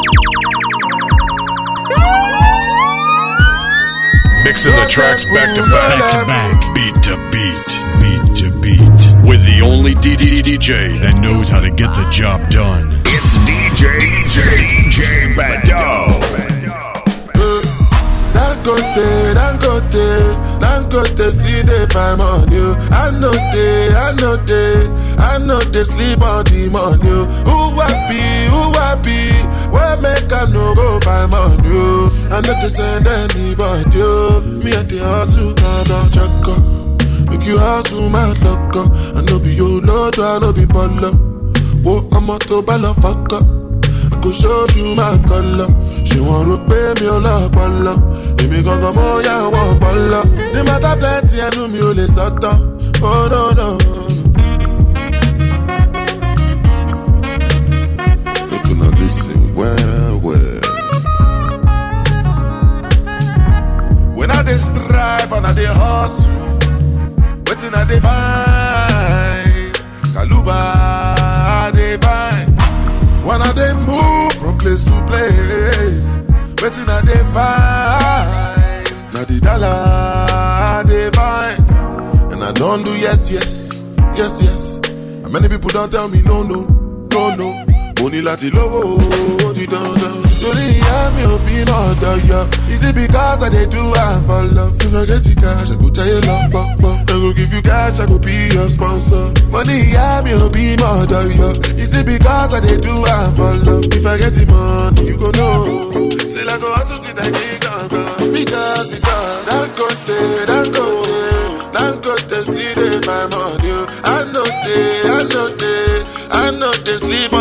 Mixing the tracks back to back, back to back, beat to beat, beat to beat, with the only D D J that knows how to get the job done. It's D J D J D J Bado. Dangote, Dangote, Dangote, see the fine money. I know they, I know they, I know they sleep on the money. Who happy, who happy, where make I no go find money? I know they send anybody. Me at the hustle, I don't check up. Make you hustle, my luck up. I know be your lord, I know be baller. Whoa, I'm a to baller, fuck up. I go show you my color. She want to pay me a lot, baller. Èmi gangan mo ya wọn bọ́lá. Ní mata plenty ẹnu mi ò lè sọ́tọ̀. Oh no no. Look and listen well well. When I dey strive and I dey hustle, wetin I dey find? Kaluba I dey find. When I dey move from place to place, wetin I dey find? Na the dollar I dey find. And I don't do yes, yes, yes, yes. And many people don't tell me no, no, no, no. Money láti lówó, di dandan. Torí ìyá mi ò bí mọ̀ọ́dọ̀ yọ. Is it because I dey do am for love? If I get the cash, I go tell you love, pop, I go give you cash, I go be your sponsor. Money ìyá mi ò bí mọ̀ọ́dọ̀ yọ. Is it because I dey do am for love? If I get the money, you go know. Say like go hustle till I get gone. Because, because, Dangote, Dangote, Dangote, see they find money. I know they, I know they, I know they sleep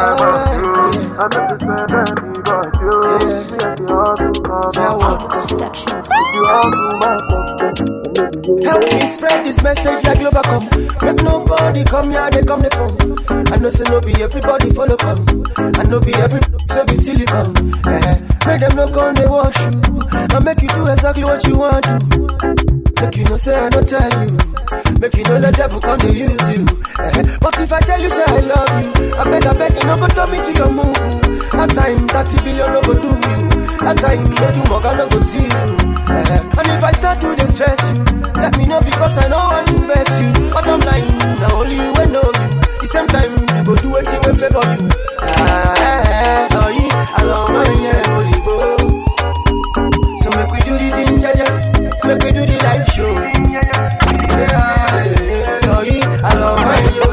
Help me spread this message like Globacom. Make nobody come here, they come the phone. I know say no be everybody follow come. I know be every so be silicon. Eh, make them no come they watch you. I make you do exactly what you want to. Make you no say I don't tell you. Make you no let devil come to use you. Eh, but if I tell you say I love you, I beg I beg you no go turn me to your move. That time thirty billion no go do you. That time make you walk I no go see you. Uh, and if I start to distress you, let me know because I know I do vex you. But I'm lying, now only you will know you. The same time, you go do anything will favor you. Ah, eh, oh, yeah, I love my yeah, holy go. So make we do the thing, yeah, yeah. Make we do the live show. Yeah, yeah, oh, yeah, I love my yo,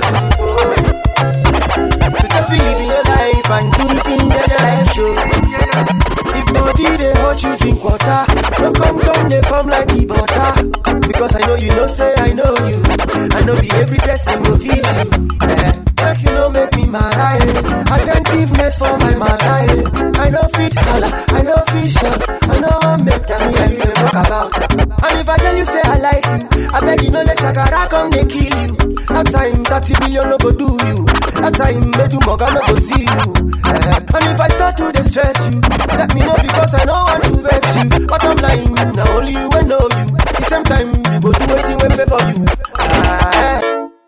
too. So just believe in your life and do the thing, yeah, yeah, live show. If body they hurt you, drink water. Don't come down, they form like the butter. Because I know you know, say I know you. I know be every blessing will feed you. Eh, make you know, make me mad. Eh. Attentiveness for my mother. Eh. I know fit color, I know fit shot. I know I make that me and you they talk about. And if I tell you, say I like you, I beg you no let Shakara come, they kill you. That time, thirty billion no go do you. That time, made you mug, I no go see you. Eh. And if I start to distress you, let me know because I know I do vex you. But I'm lying, now only you will know you. The same time, you go do anything when favor you. Ah, eh.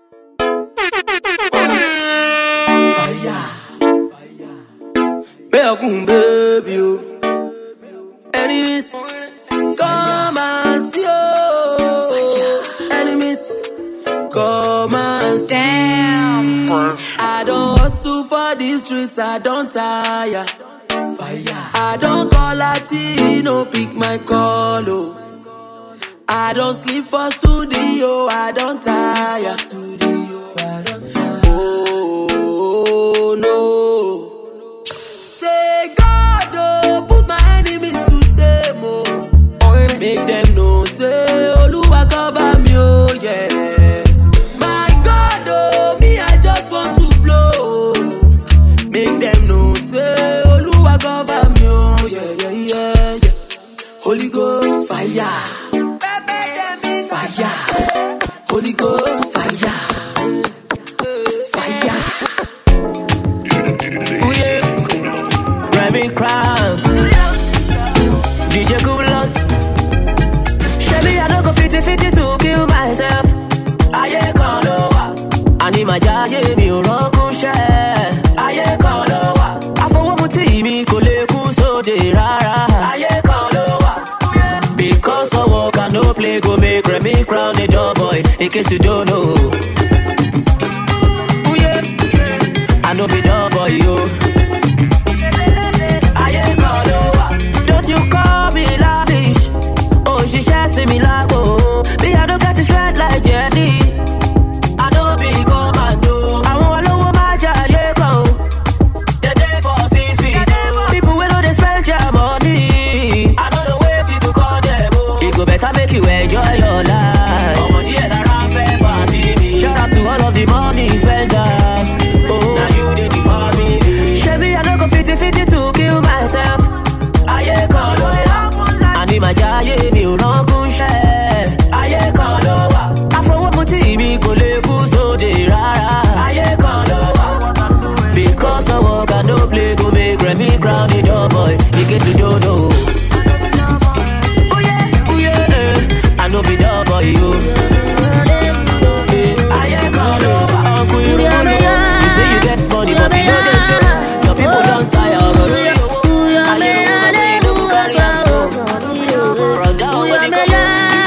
Welcome, baby. Enemies, come and see you. Enemies, come and see. Damn. I don't hustle for these streets, I don't tire. Fire. I don't call Latino, pick my call. Oh. I don't sleep for studio, I don't tire. Studio, I don't tire. Oh, no. Say God, oh, put my enemies to shame, oh. Make them know, say, Oluwa cover me, oh, yeah. My God, oh, me, I just want to blow. Make them know, say, Oluwa cover me, oh, yeah, yeah, yeah, yeah. Holy Ghost, fire. Holy Ghost, fire, fire. Ooh yeah, Remy Crown, D J Kublon. Shelly, I don't go fifty fifty to kill myself. I ain't call over. I need my giant, me or Uncle Share. I ain't call over. I for what see me, Koleku, so de rara. I ain't call over. Because I walk and no play, go make Remy Crown the job boy. In case you don't know, ooh yeah, I know be done boy yo. I ain't call over. Don't you call me lavish? Oh, she shares me like oh. Me I don't got this red like Jenny. I know be commando. I want to know my giant go. The day for six feet. People will know they spend your money. I know the way to call them. It go better make you enjoy your life. Shout out to all of the money spenders. Oh, now you did it for me. Chevy, I don't go fifty fifty to kill myself. I ain't call over. I need my giant, me don't go share. I ain't call over. I for what put me, go leku so de rara. I ain't call over. Because I walk and no play, go make Remy Crown the door boy. In case you don't know. Oh yeah, oh yeah, I know be door boy, you. Money, but you know this, your people don't tire of you. I live in my way, no carry on. Brother, when you come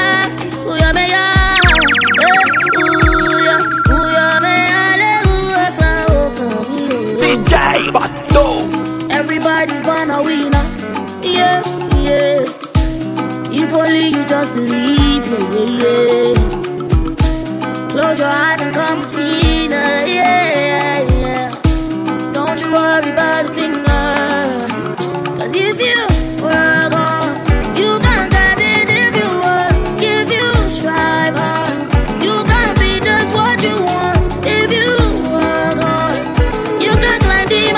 D J Bato. Everybody's gonna win, yeah, yeah. If only you just believe, yeah, yeah. Close your eyes and come see, yeah, yeah, yeah. Don't you worry about a thing, uh, cause if you work on, you can get it if you work, if you strive hard, you can be just what you want, if you work on, you can climb the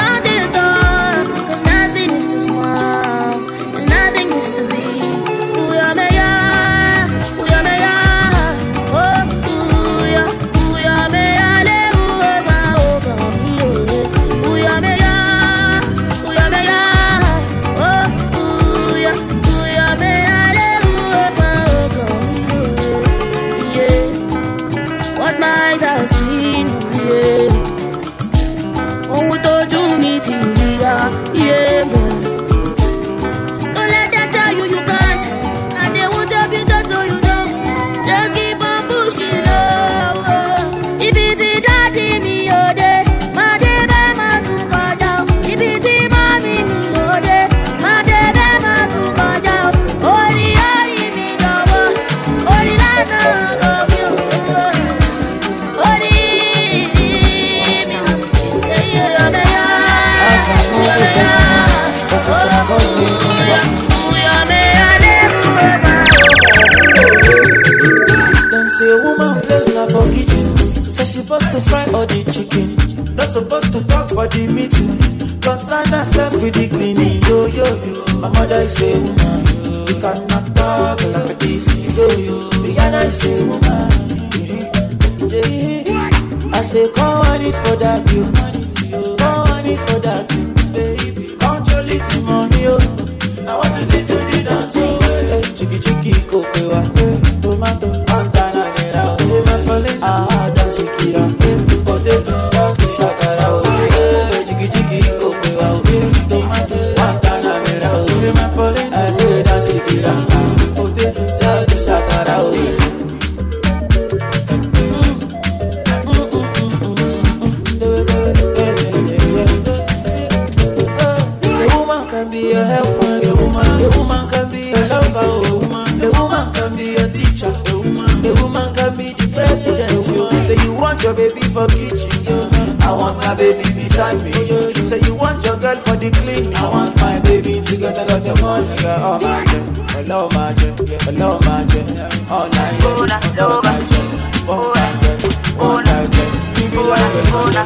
the chicken. Not supposed to talk for the meeting. Concern herself with the cleaning. Yo, yo, yo. My mother is a woman. You cannot talk like this. Yo, yo. Rihanna is a woman. I say, come on it for that, you. Come on it for that, you. Baby, control it, mommy, yo. I want to teach you the dance, oh, hey. Chiki, chiki, kopewa, hey. Tomato, antana, mera, oh, hey. Ah, dance, kira, hey. Potato, dance, shakara, oh, hey. Chiki, chiki, kopewa, hey. Tomato, antana, mera, oh, hey. I say, dance, kira, potato, dance, shakara, oh, hey. Be a helper, a woman, a woman can be a lover, a woman, a woman can be a teacher, a woman, a woman can be the president. You say you want your baby for kitchen, I want my baby beside me. Say you want your girl for the clean, I want my baby to get a lot of money. Oh my God, hello my God, hello my God, all night, oh my God, oh my God, oh my God, you be like the owner.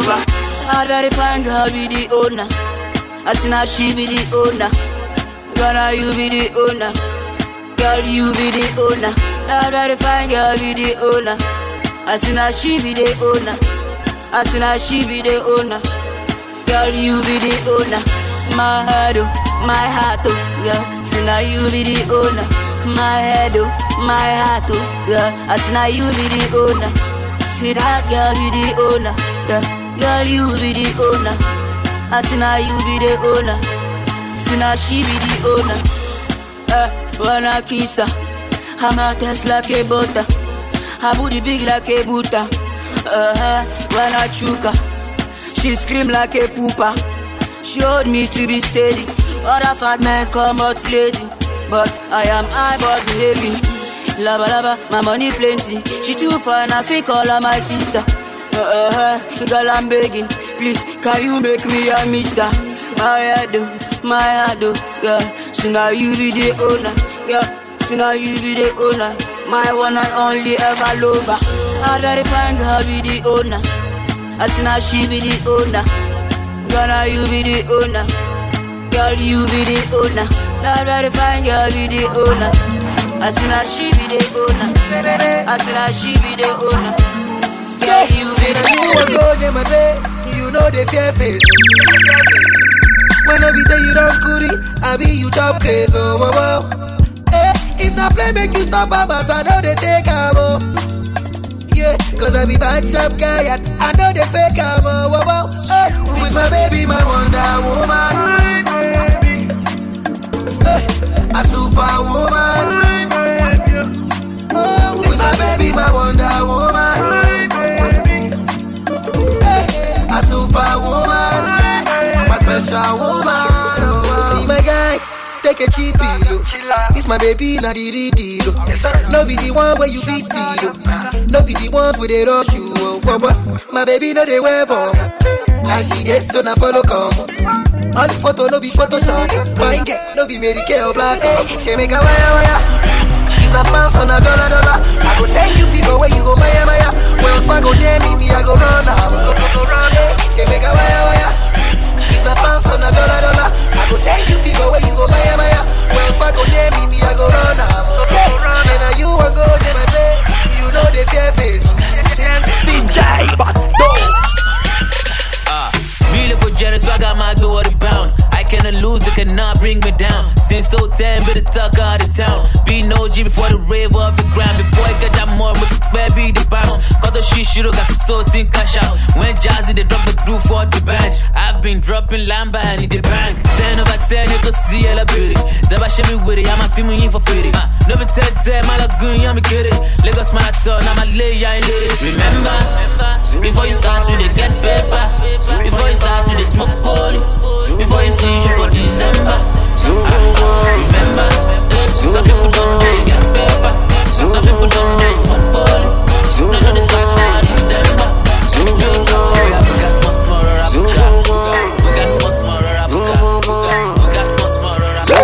I'd very fine girl be the owner. I see now she be the owner. Gonna you be the owner. Girl, you be the owner. Now very fine girl be the owner. I see now she be the owner. I see now she be the owner. Girl, you be the owner. My head, oh, my heart, oh, girl. See now you be the owner. My head, oh, my heart, oh, girl. I see now you be the owner. See that girl be the owner. Girl, girl, you be the owner. I see now you be the owner. See now she be the owner. Eh, when I kiss her, I'm a test like a butter. Her booty big like a butter. Uh-huh. When I choke her, she scream like a pooper. She hold me to be steady. Other fat men come out lazy, but I am high but heavy. Lava lava, my money plenty. She too fine, I think all of my sister. Uh-huh. Girl, I'm begging, please, can you make me a mister? My head, my head, girl. So now you be the owner, girl. So now you be the owner. My one and only ever lover. I very fine girl be the owner. I see now she be the owner. Girl, now you be the owner. Girl, you be the owner. That very fine girl be the owner. I see now she be the owner. I see now she be the owner. Girl, you be the owner. You go my bed, you know the fear face. When I be say you don't goody, I be you top crazy, oh wow wow. Eh, if not play make you stop, babas, I know they take a oh. Yeah, cause I be bad sharp guy and I know they fake a oh wow wow. Eh, with my baby, my Wonder Woman. Eh, a superwoman. Oh, with my baby, my Wonder Woman. Eh, a superwoman. My special woman. See my guy, take a cheap pillow. It's my baby, not the real deal. No be the one where you feel steal. No be the ones where they rush you. Oh, my baby, no they wear bomb. I see this, so now follow come. All photo, no be Photoshop. Fine get, no be Mary Kay or black. Hey, she make a wire wire. If not pounds on a dollar dollar, I go send you figure where you go maya maya. Well, if I go near me, me I go run now. Hey, she make a wire wire. If not pounds on a dollar dollar, I go send you figure where you go maya maya. Well, if I go near me, me I go run now. Hey, say now you want go to my bed, you know the fear face. D J, but those. Beautiful, generous, so I got my go out of bound. I cannot lose, they cannot bring me down. Since so ten, better tuck out of town. Be no G before the rave off the ground. Before I get that more, with the baby the bounce. Got the shit, shit, got the soul, think cash out. When Jazzy, they drop the through for the bench. I've been dropping lamba and in the bank. ten over ten, you can see all the beauty. Zaba shame me with it, I'm a female in for free. Uh, no be ten, ten, my lagoon, I'm a kid. Lagos marathon, I'm a lay, I ain't it. Remember, before you start to the get paper. Before you start to the smoke poly. Before you see you for December. Remember, some people don't they get paper. Some people don't they smoke poly. No, no, this like now December. We got small, small, Africa. We got small, small, Africa. We got small, small, Africa.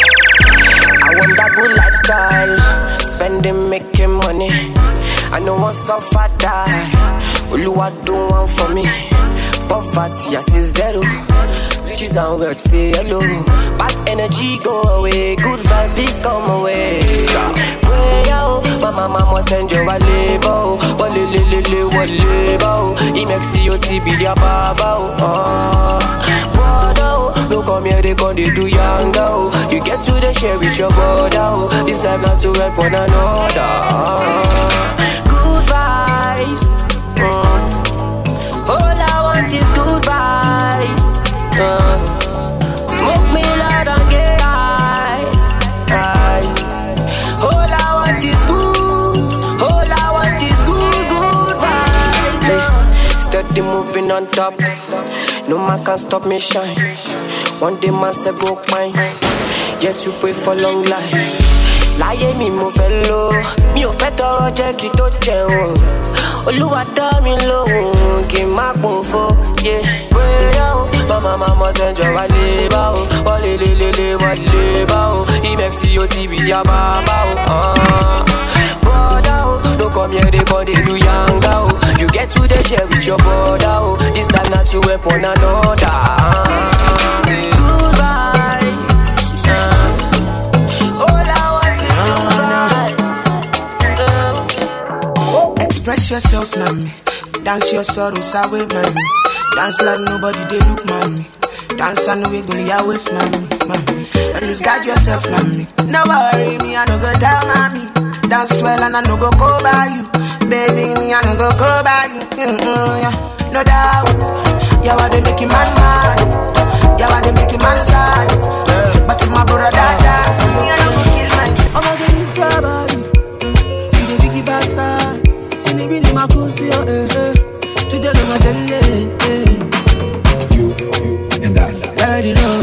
I want that good lifestyle. Spending, making money. I know one suffer die. Oluwa do one for me. Poverty, I say zero. Riches and wealth, say hello. Bad energy, go away. Good vibe, please come away. Pray out, mama, mama, send you a label. Wale, le, le, le, wale, bow. He makes you T B, their baba. Brother, no come here, they come, they do young, though. You get to the share with your brother. This life not to help one another. Good vibes. Mm. All I want is good vibes. Uh, smoke me loud and get high. High. All I want is good. All I want is good, good vibes. Hey, steady moving on top. No man can stop me shine. One day man say go mine. Yes, you pray for long life. Láyé mi mo fẹ́ lò, mi ò fẹ́ tọrọ jẹ́ kí tó jẹun. Olúwa dá mi lóhùn kí n má pòfo, yeah. Prayer o, mama mama sẹ́njọ́ wá lé bá o, wọ́n lé lé lé lé wọ́n lé bá o. Ìmẹ̀sì o ti bì já bàbá o. Brother o, no come here they come dey do yanga o. You get to the share with your brother o. This life not to help one another. Good vibes. Express yourself, mommy. Dance your sorrows away, mommy. Dance like nobody, they look, mommy. Dance and we go your waist, mommy, mommy. And just guide yourself, mommy. No worry, me, I no go tell mommy. Dance well and I no go go by you. Baby, me, I no go go by you. Mm-hmm, yeah. No doubt. Yeah, what they making man mad. Yeah, what they making man sad. But if my brother dance, me, I no go kill myself. I'm gonna get your body. You the biggie backside. Really my pussy, oh, eh, eh. Today I'm a delay, eh. You, you, and I. You already know.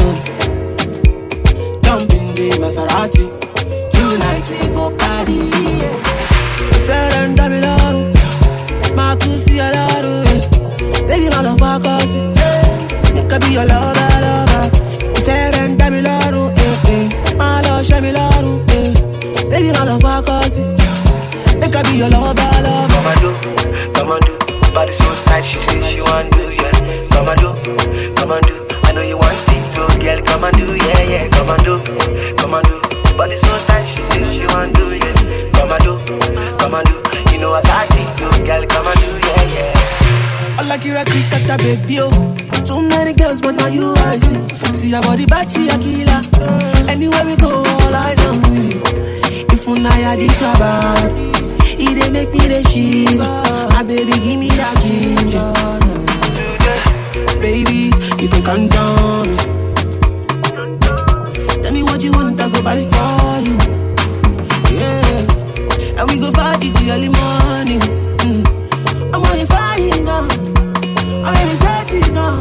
Jump in the Maserati. Tonight we go party, yeah. Fair and Damilaro. My pussy, a lot, eh. Baby, my love, my cousin. It could be your lover, lover. Fair and Damilaro, eh, eh. My love, Shamilaro, eh. Baby, my love, my cousin. It could be your lover, lover. Come and do, come and do. Body so tight, she say she want do, yeah. Come and do, come and do. I know you want it, so girl, come and do, yeah, yeah. Come and do, come and do. Body so tight, she say she want do, yeah. Come and do, come and do. You know I got it, so girl, come and do, yeah, yeah. All like you a kick at a baby, oh. Too many girls, but now you I see. See your body, but she a killer. Anywhere we go, all eyes on me. If you know this about it, they make me the shiver. My baby, give me that ginger. Baby, you can count on me. Tell me what you want, I go buy for you. Yeah, and we go party till early morning. Mm. I'm on your fire now. I'm in the sexy now.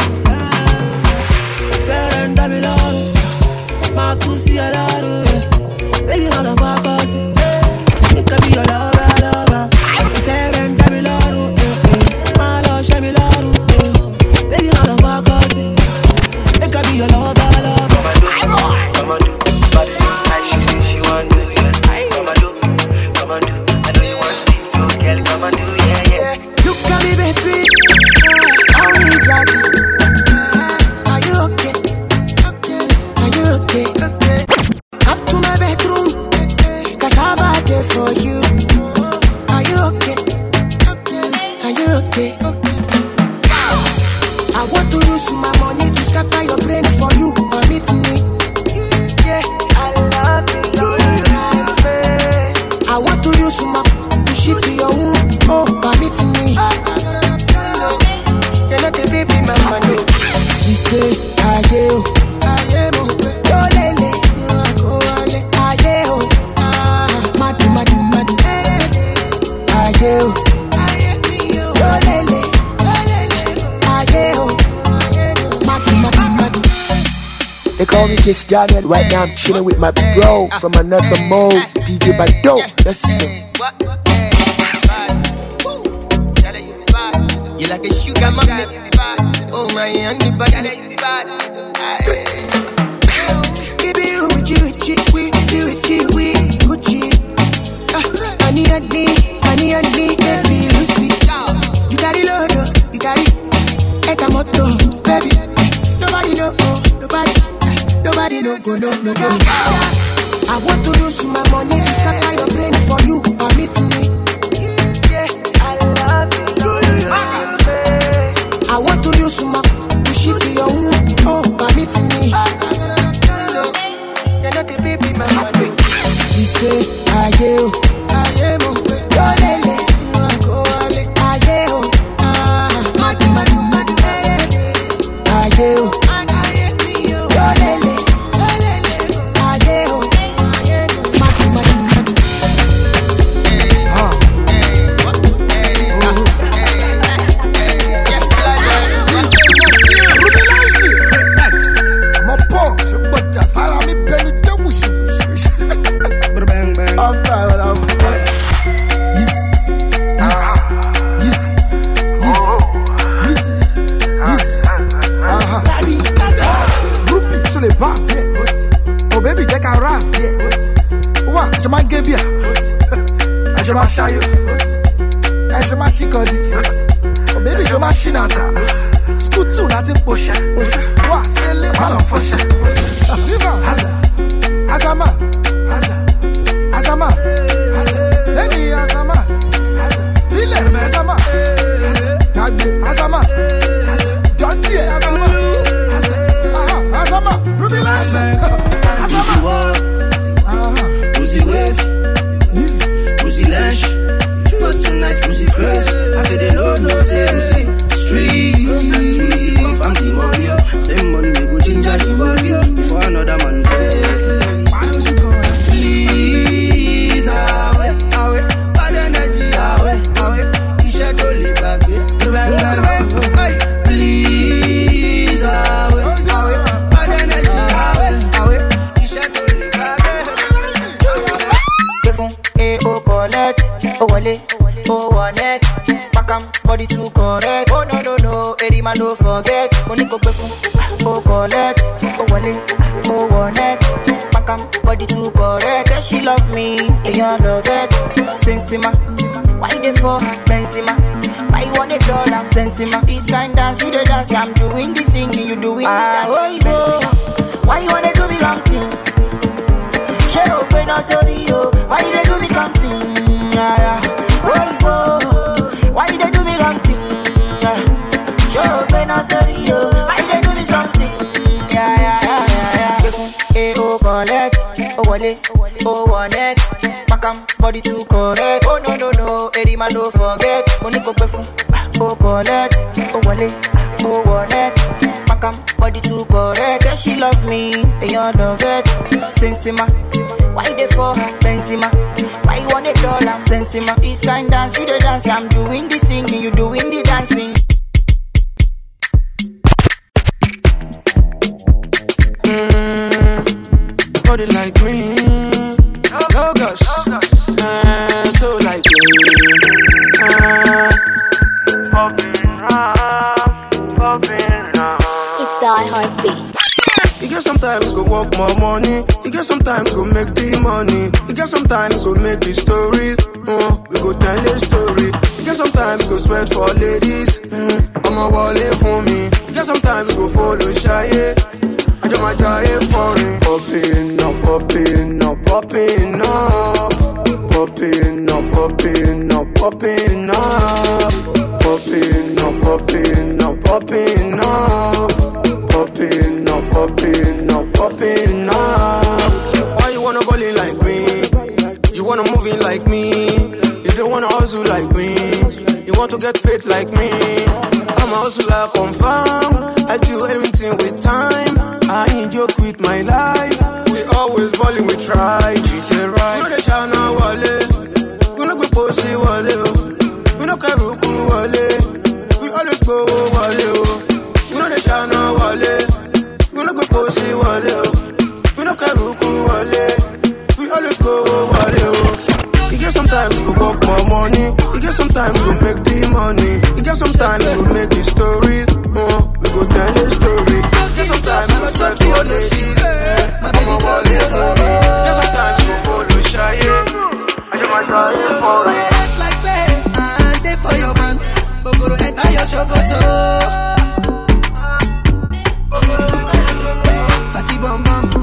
Fair and Babylon, my pussy a lot. Baby, my love, my cousin. It could be your lover, lover. Fair and Babylon, eh, eh. My love, Shamilaro, eh. Baby, my love, my cousin. It could be your lover, lover. Come and do, body so tight, she say she want do, yeah. Come and do, come and do. I know you want it, so girl, come and do, yeah, yeah. Look at me, baby. How is that? Are you okay? Are you okay? Come to my bedroom, cause I'm out there for you. Are you okay? Are you okay? I want to use my money to scatter your brain for you. Permit me. Yeah, I love you. I want to use my to shift your womb. Oh, permit me. You're not a baby, my money. She say, I am. I am. They call me Kiss Daniel. Right now I'm chilling with my bro from another mode, D J Bado. Listen. You like a sugar mommy. Oh my honey bunny. Baby, Uchi, Uchi, Uchi, Uchi, Uchi. Honey, honey, honey, honey, baby. body no go, no, no go. I want to lose my money, scatter your brain for you, permit me. I love you. I want to use my to shift your own, oh, permit me. You're not the baby, my money. She say, aye, oh, aye, mo, go lele, go ale, aye, oh, ah, madu, madu, madu, aye, oh, go lele, aye, oh, madu, madu, madu. Ah, mo po, je bota, sara mi benu te wushi. Bang bang. I'm fine, I'm fine. Easy, easy, easy, easy, easy. Uh-huh. Grouping sur les basses, oh baby, check out ras, ouah, je m'en gué bien. Je m'en chaille, je m'en chicodi. Oh baby, je m'en chinata. Scootou, la te poche, ouah, c'est les mal en foche. Viva, Haza, Hazama, Haza. Azama, baby Azama, Vile Azama, Nagbe Azama, Jonty Azama, Azama, Ruby Lash, Azama, Pussy wave, Pussy lash, but tonight Pussy craze. I say they know no say Pussy street, Pussy I'm the money, same money we go ginger the body before another man take. Please, away, away, bad energy, away, away. Iṣẹ́ tó lè gbàgbé. Gbé fún A O collect, O wọlé, O wọ net, pakam body too correct. Oh no no no, eri man no forget. Mo ní kó gbé fún O collect, O wọlé, O wọ net, pakam body too correct. Say she love me, èèyàn love it. Sensima, why they for Benzema? Why you want a dollar? Sensima, this kind dance you the dance. I'm doing the singing, you doing ah, the dancing. Oh, why you wanna do me long thing? She open up sorry yo. Why you they do me something? Yeah, yeah. Oh, why you they do me long thing? She open up sorry yo. Why you they do me something? Yeah, yeah, yeah, yeah, yeah. A O collect, O wale, O one net. Pakam body too correct. Oh no no no, eri man no forget. Money go pay fun. O collect, O wale, O one net. Pakam body too correct. Say she love me, and you love it. Sensima, why they for Benzema? Why you want a dollar? Sensima, this kind dance you the dance. I'm doing the singing, you doing the dancing. Body like me, no gosh, uh, so like me. Uh, It's Die Hard Beat. You get sometimes go work more money. You get sometimes go make the money. You get sometimes go make the stories. Uh, we go tell a story. You get sometimes go spend for ladies. Mm, I'm a wallet for me. You get sometimes go follow shy. I just might die for it. Popping up, popping up, popping up. Popping up, popping up, popping up. Popping up, popping up, popping up. Popping up, popping up, popping up. Why you wanna ball it like me? You wanna move it like me? You don't wanna hustle like me. You want to get paid like me. I'm a hustler, confirm. I do everything with time. I ain't joke with my life. We always balling, we try. Treat it right. We know the channel wallet. We know we pussy wallet. We know Karuku wallet. We always go wallet. We know the channel wallet. We know we pussy wallet. We know Karuku wallet. We always go wallet. You get sometimes we go work more money. You get sometimes we go make the money. You get sometimes we go make the stories. Uh, we go tell a story. You get sometimes we go spend for ladies. I'm a wallet for me. You get sometimes we go follow shy. I just might try it for it. That's like say, I'm there for your man. But go to enter your shokoto. Fatty bum bum.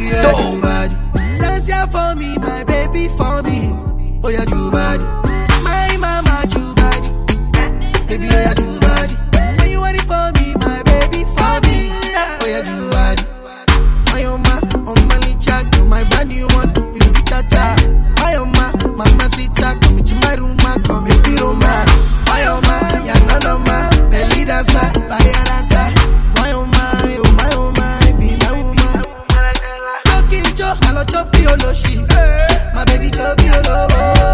Baby, oh yeah, do bad. Dance here for me, my baby for me. Oh yeah, do bad. My mama do bad. Baby, oh yeah, do bad. When you want it for me, my baby for me. Oh yeah, do bad. My oma, oma licha, do my brand new one. You do cha cha. My oma, mama sita, come into my room, come make me Roma. My oma, ya no no ma, belly dancer, fire dancer. My oma, oh my oma, be my woman. Talking jo, hello choppy oloshi. My baby choppy olo.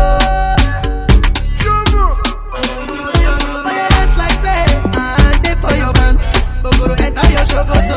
Oh yeah, that's like say, I'm there for your man. Go go to enter your shokoto.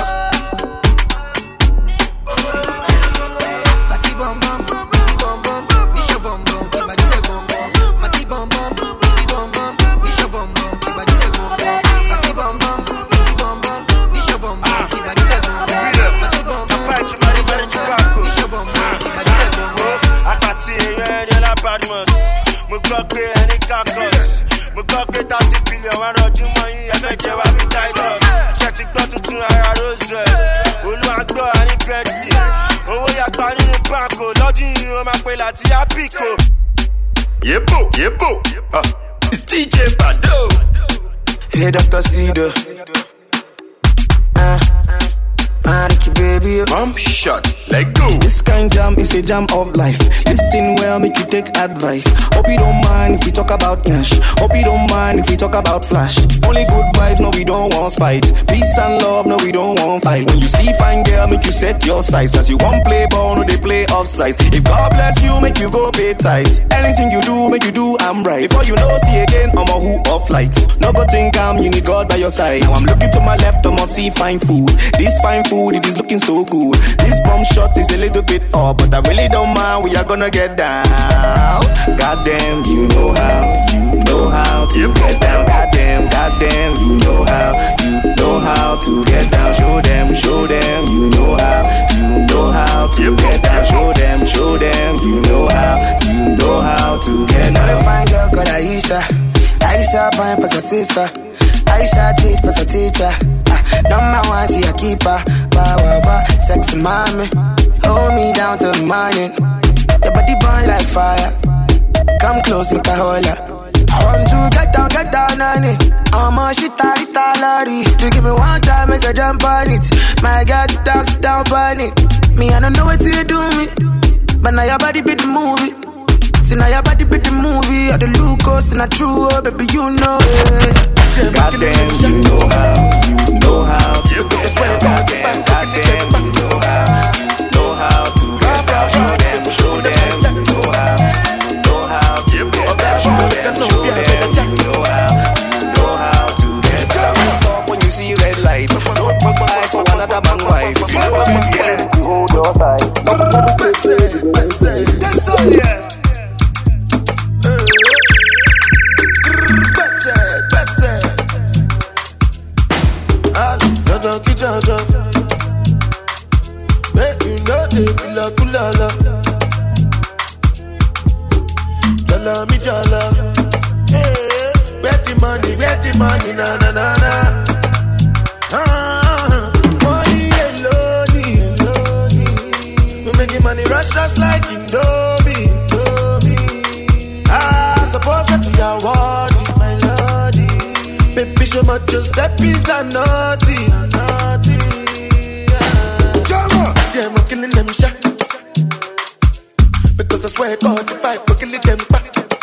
Fatty bum bum, bum bum, bishop bum bum, body de bum bum. Fatty bum bum, bum bum, bishop bum bum, body de bum bum. Fatty bum bum, bum bum, bishop bum bum, body de bum bum. Fatty bum bum, bishop bum bum, body de bum bum. Akati yẹn ni la badmus, mo gbọ́ pé ẹni kakọ́s, mo gbọ́ pé thirty billion wà lọ́dún mọ́ yín ẹ̀fẹ̀ jẹ́ wá bí titus. Ṣé ti gbọ́ tuntun ara Rolls Royce, olùwàgbọ́ àní Bentley, owó yàgbá nínú banko lọ́dún yìí ó máa pè láti Apico. Yebo, yebo, uh, it's D J Bado. Hey, Doctor Cedo. Uh, Aniki baby, bump shot, let go. This kind jam is a jam of life. Listen well, make you take advice. Hope you don't mind if we talk about Nash. Hope you don't mind if we talk about Flash. Only good vibes, no we don't want spite. Peace and love, no we don't want fight. When you see fine girl, make you set your sights. As you want play ball, no they play offside. If God bless you, make you go pay tight. Anything you do, make you do, I'm right. Before you know, see again, I'm a who of light. No good thing come, you need God by your side. Now I'm looking to my left, I must see fine food. This fine food, it is looking so good. This bomb shot is a little bit off, but I really don't mind, we are gonna get down. Goddamn, you know how, you know how to get down. Goddamn, goddamn, you know how, you know how to get down. Show them, show them, you know how, you know how to get down. Show them, show them, you know how, you know how to get down. Another fine girl called Aisha. Aisha fine pass her sister. Aisha teach pass her teacher. Ah, number one she a keeper. Wah wah wah, sexy mommy. Hold me down till the morning. Your body burn like fire. Come close, make a holler. I want to get down, get down on it. I'm a shit, I lorry. You give me one time, make a jump on it. My girl, sit down, sit down on it. Me, I don't know what you do me, but now your body beat the movie. See now your body beat the movie. Or the Lucas and a true, oh, baby, you know it. Goddamn, you know how, you know how to get down. Goddamn, goddamn, you know how, you know how to get down. Show them, show them, you know how, you know how to get down. Show them, show them, you know how, you know how to get down. Stop when you see red light. Don't put my for another man wife. If you know what you want, you hold your tight. That's all, yeah. Junkie Jaja, make you know they feel like kulala. Jala mi jala, hey, where the money, where the money, na na na na. Ah, money alone, alone. We making money rush, rush like Indomie, Indomie. Ah, suppose that you are what, my lordy. Baby, show my Giuseppe's a naughty, a naughty. Jama, see I'm killing them shot. Because I swear God, if I go killing them back.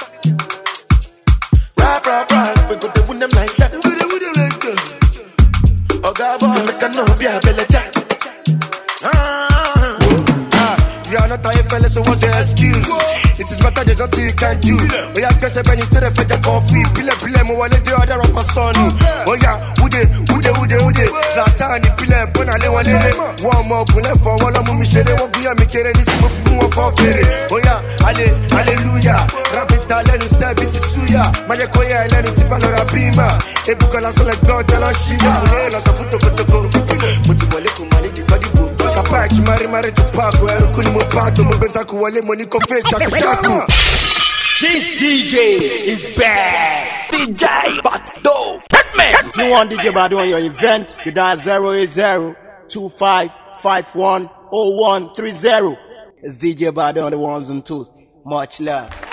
Rap, rap, rap, we go to win them like that. We go to win them like that. Oh God, boy, make a no be a belly jack. Ah, ah, you're not a fella, so what's your excuse? It is better there's nothing you can do. Oh yeah, guess I been into the fed coffee. Pile pile mo wale the other of my son. Oh yeah, ude ude ude ude. Latani pile bona le wale. One more pule for one of me shere wo guya mi kere ni simo fi mo for fere. Oh yeah, ale hallelujah. Rapita le no se biti suya. Maje koya le no tipa no rapima. E buka la sole god la shida. Ne la so futo kotoko. Muti wale ko mani di body bo. Papa ki mari mari to pago. Eru kuni mo pato mo benza ku wale money confession. This D J is bad. D J Bado. Hitman. If you want D J Bado on your event, you dial zero eight zero two five five one zero oh one three zero. It's D J Bado on the ones and twos. Much love.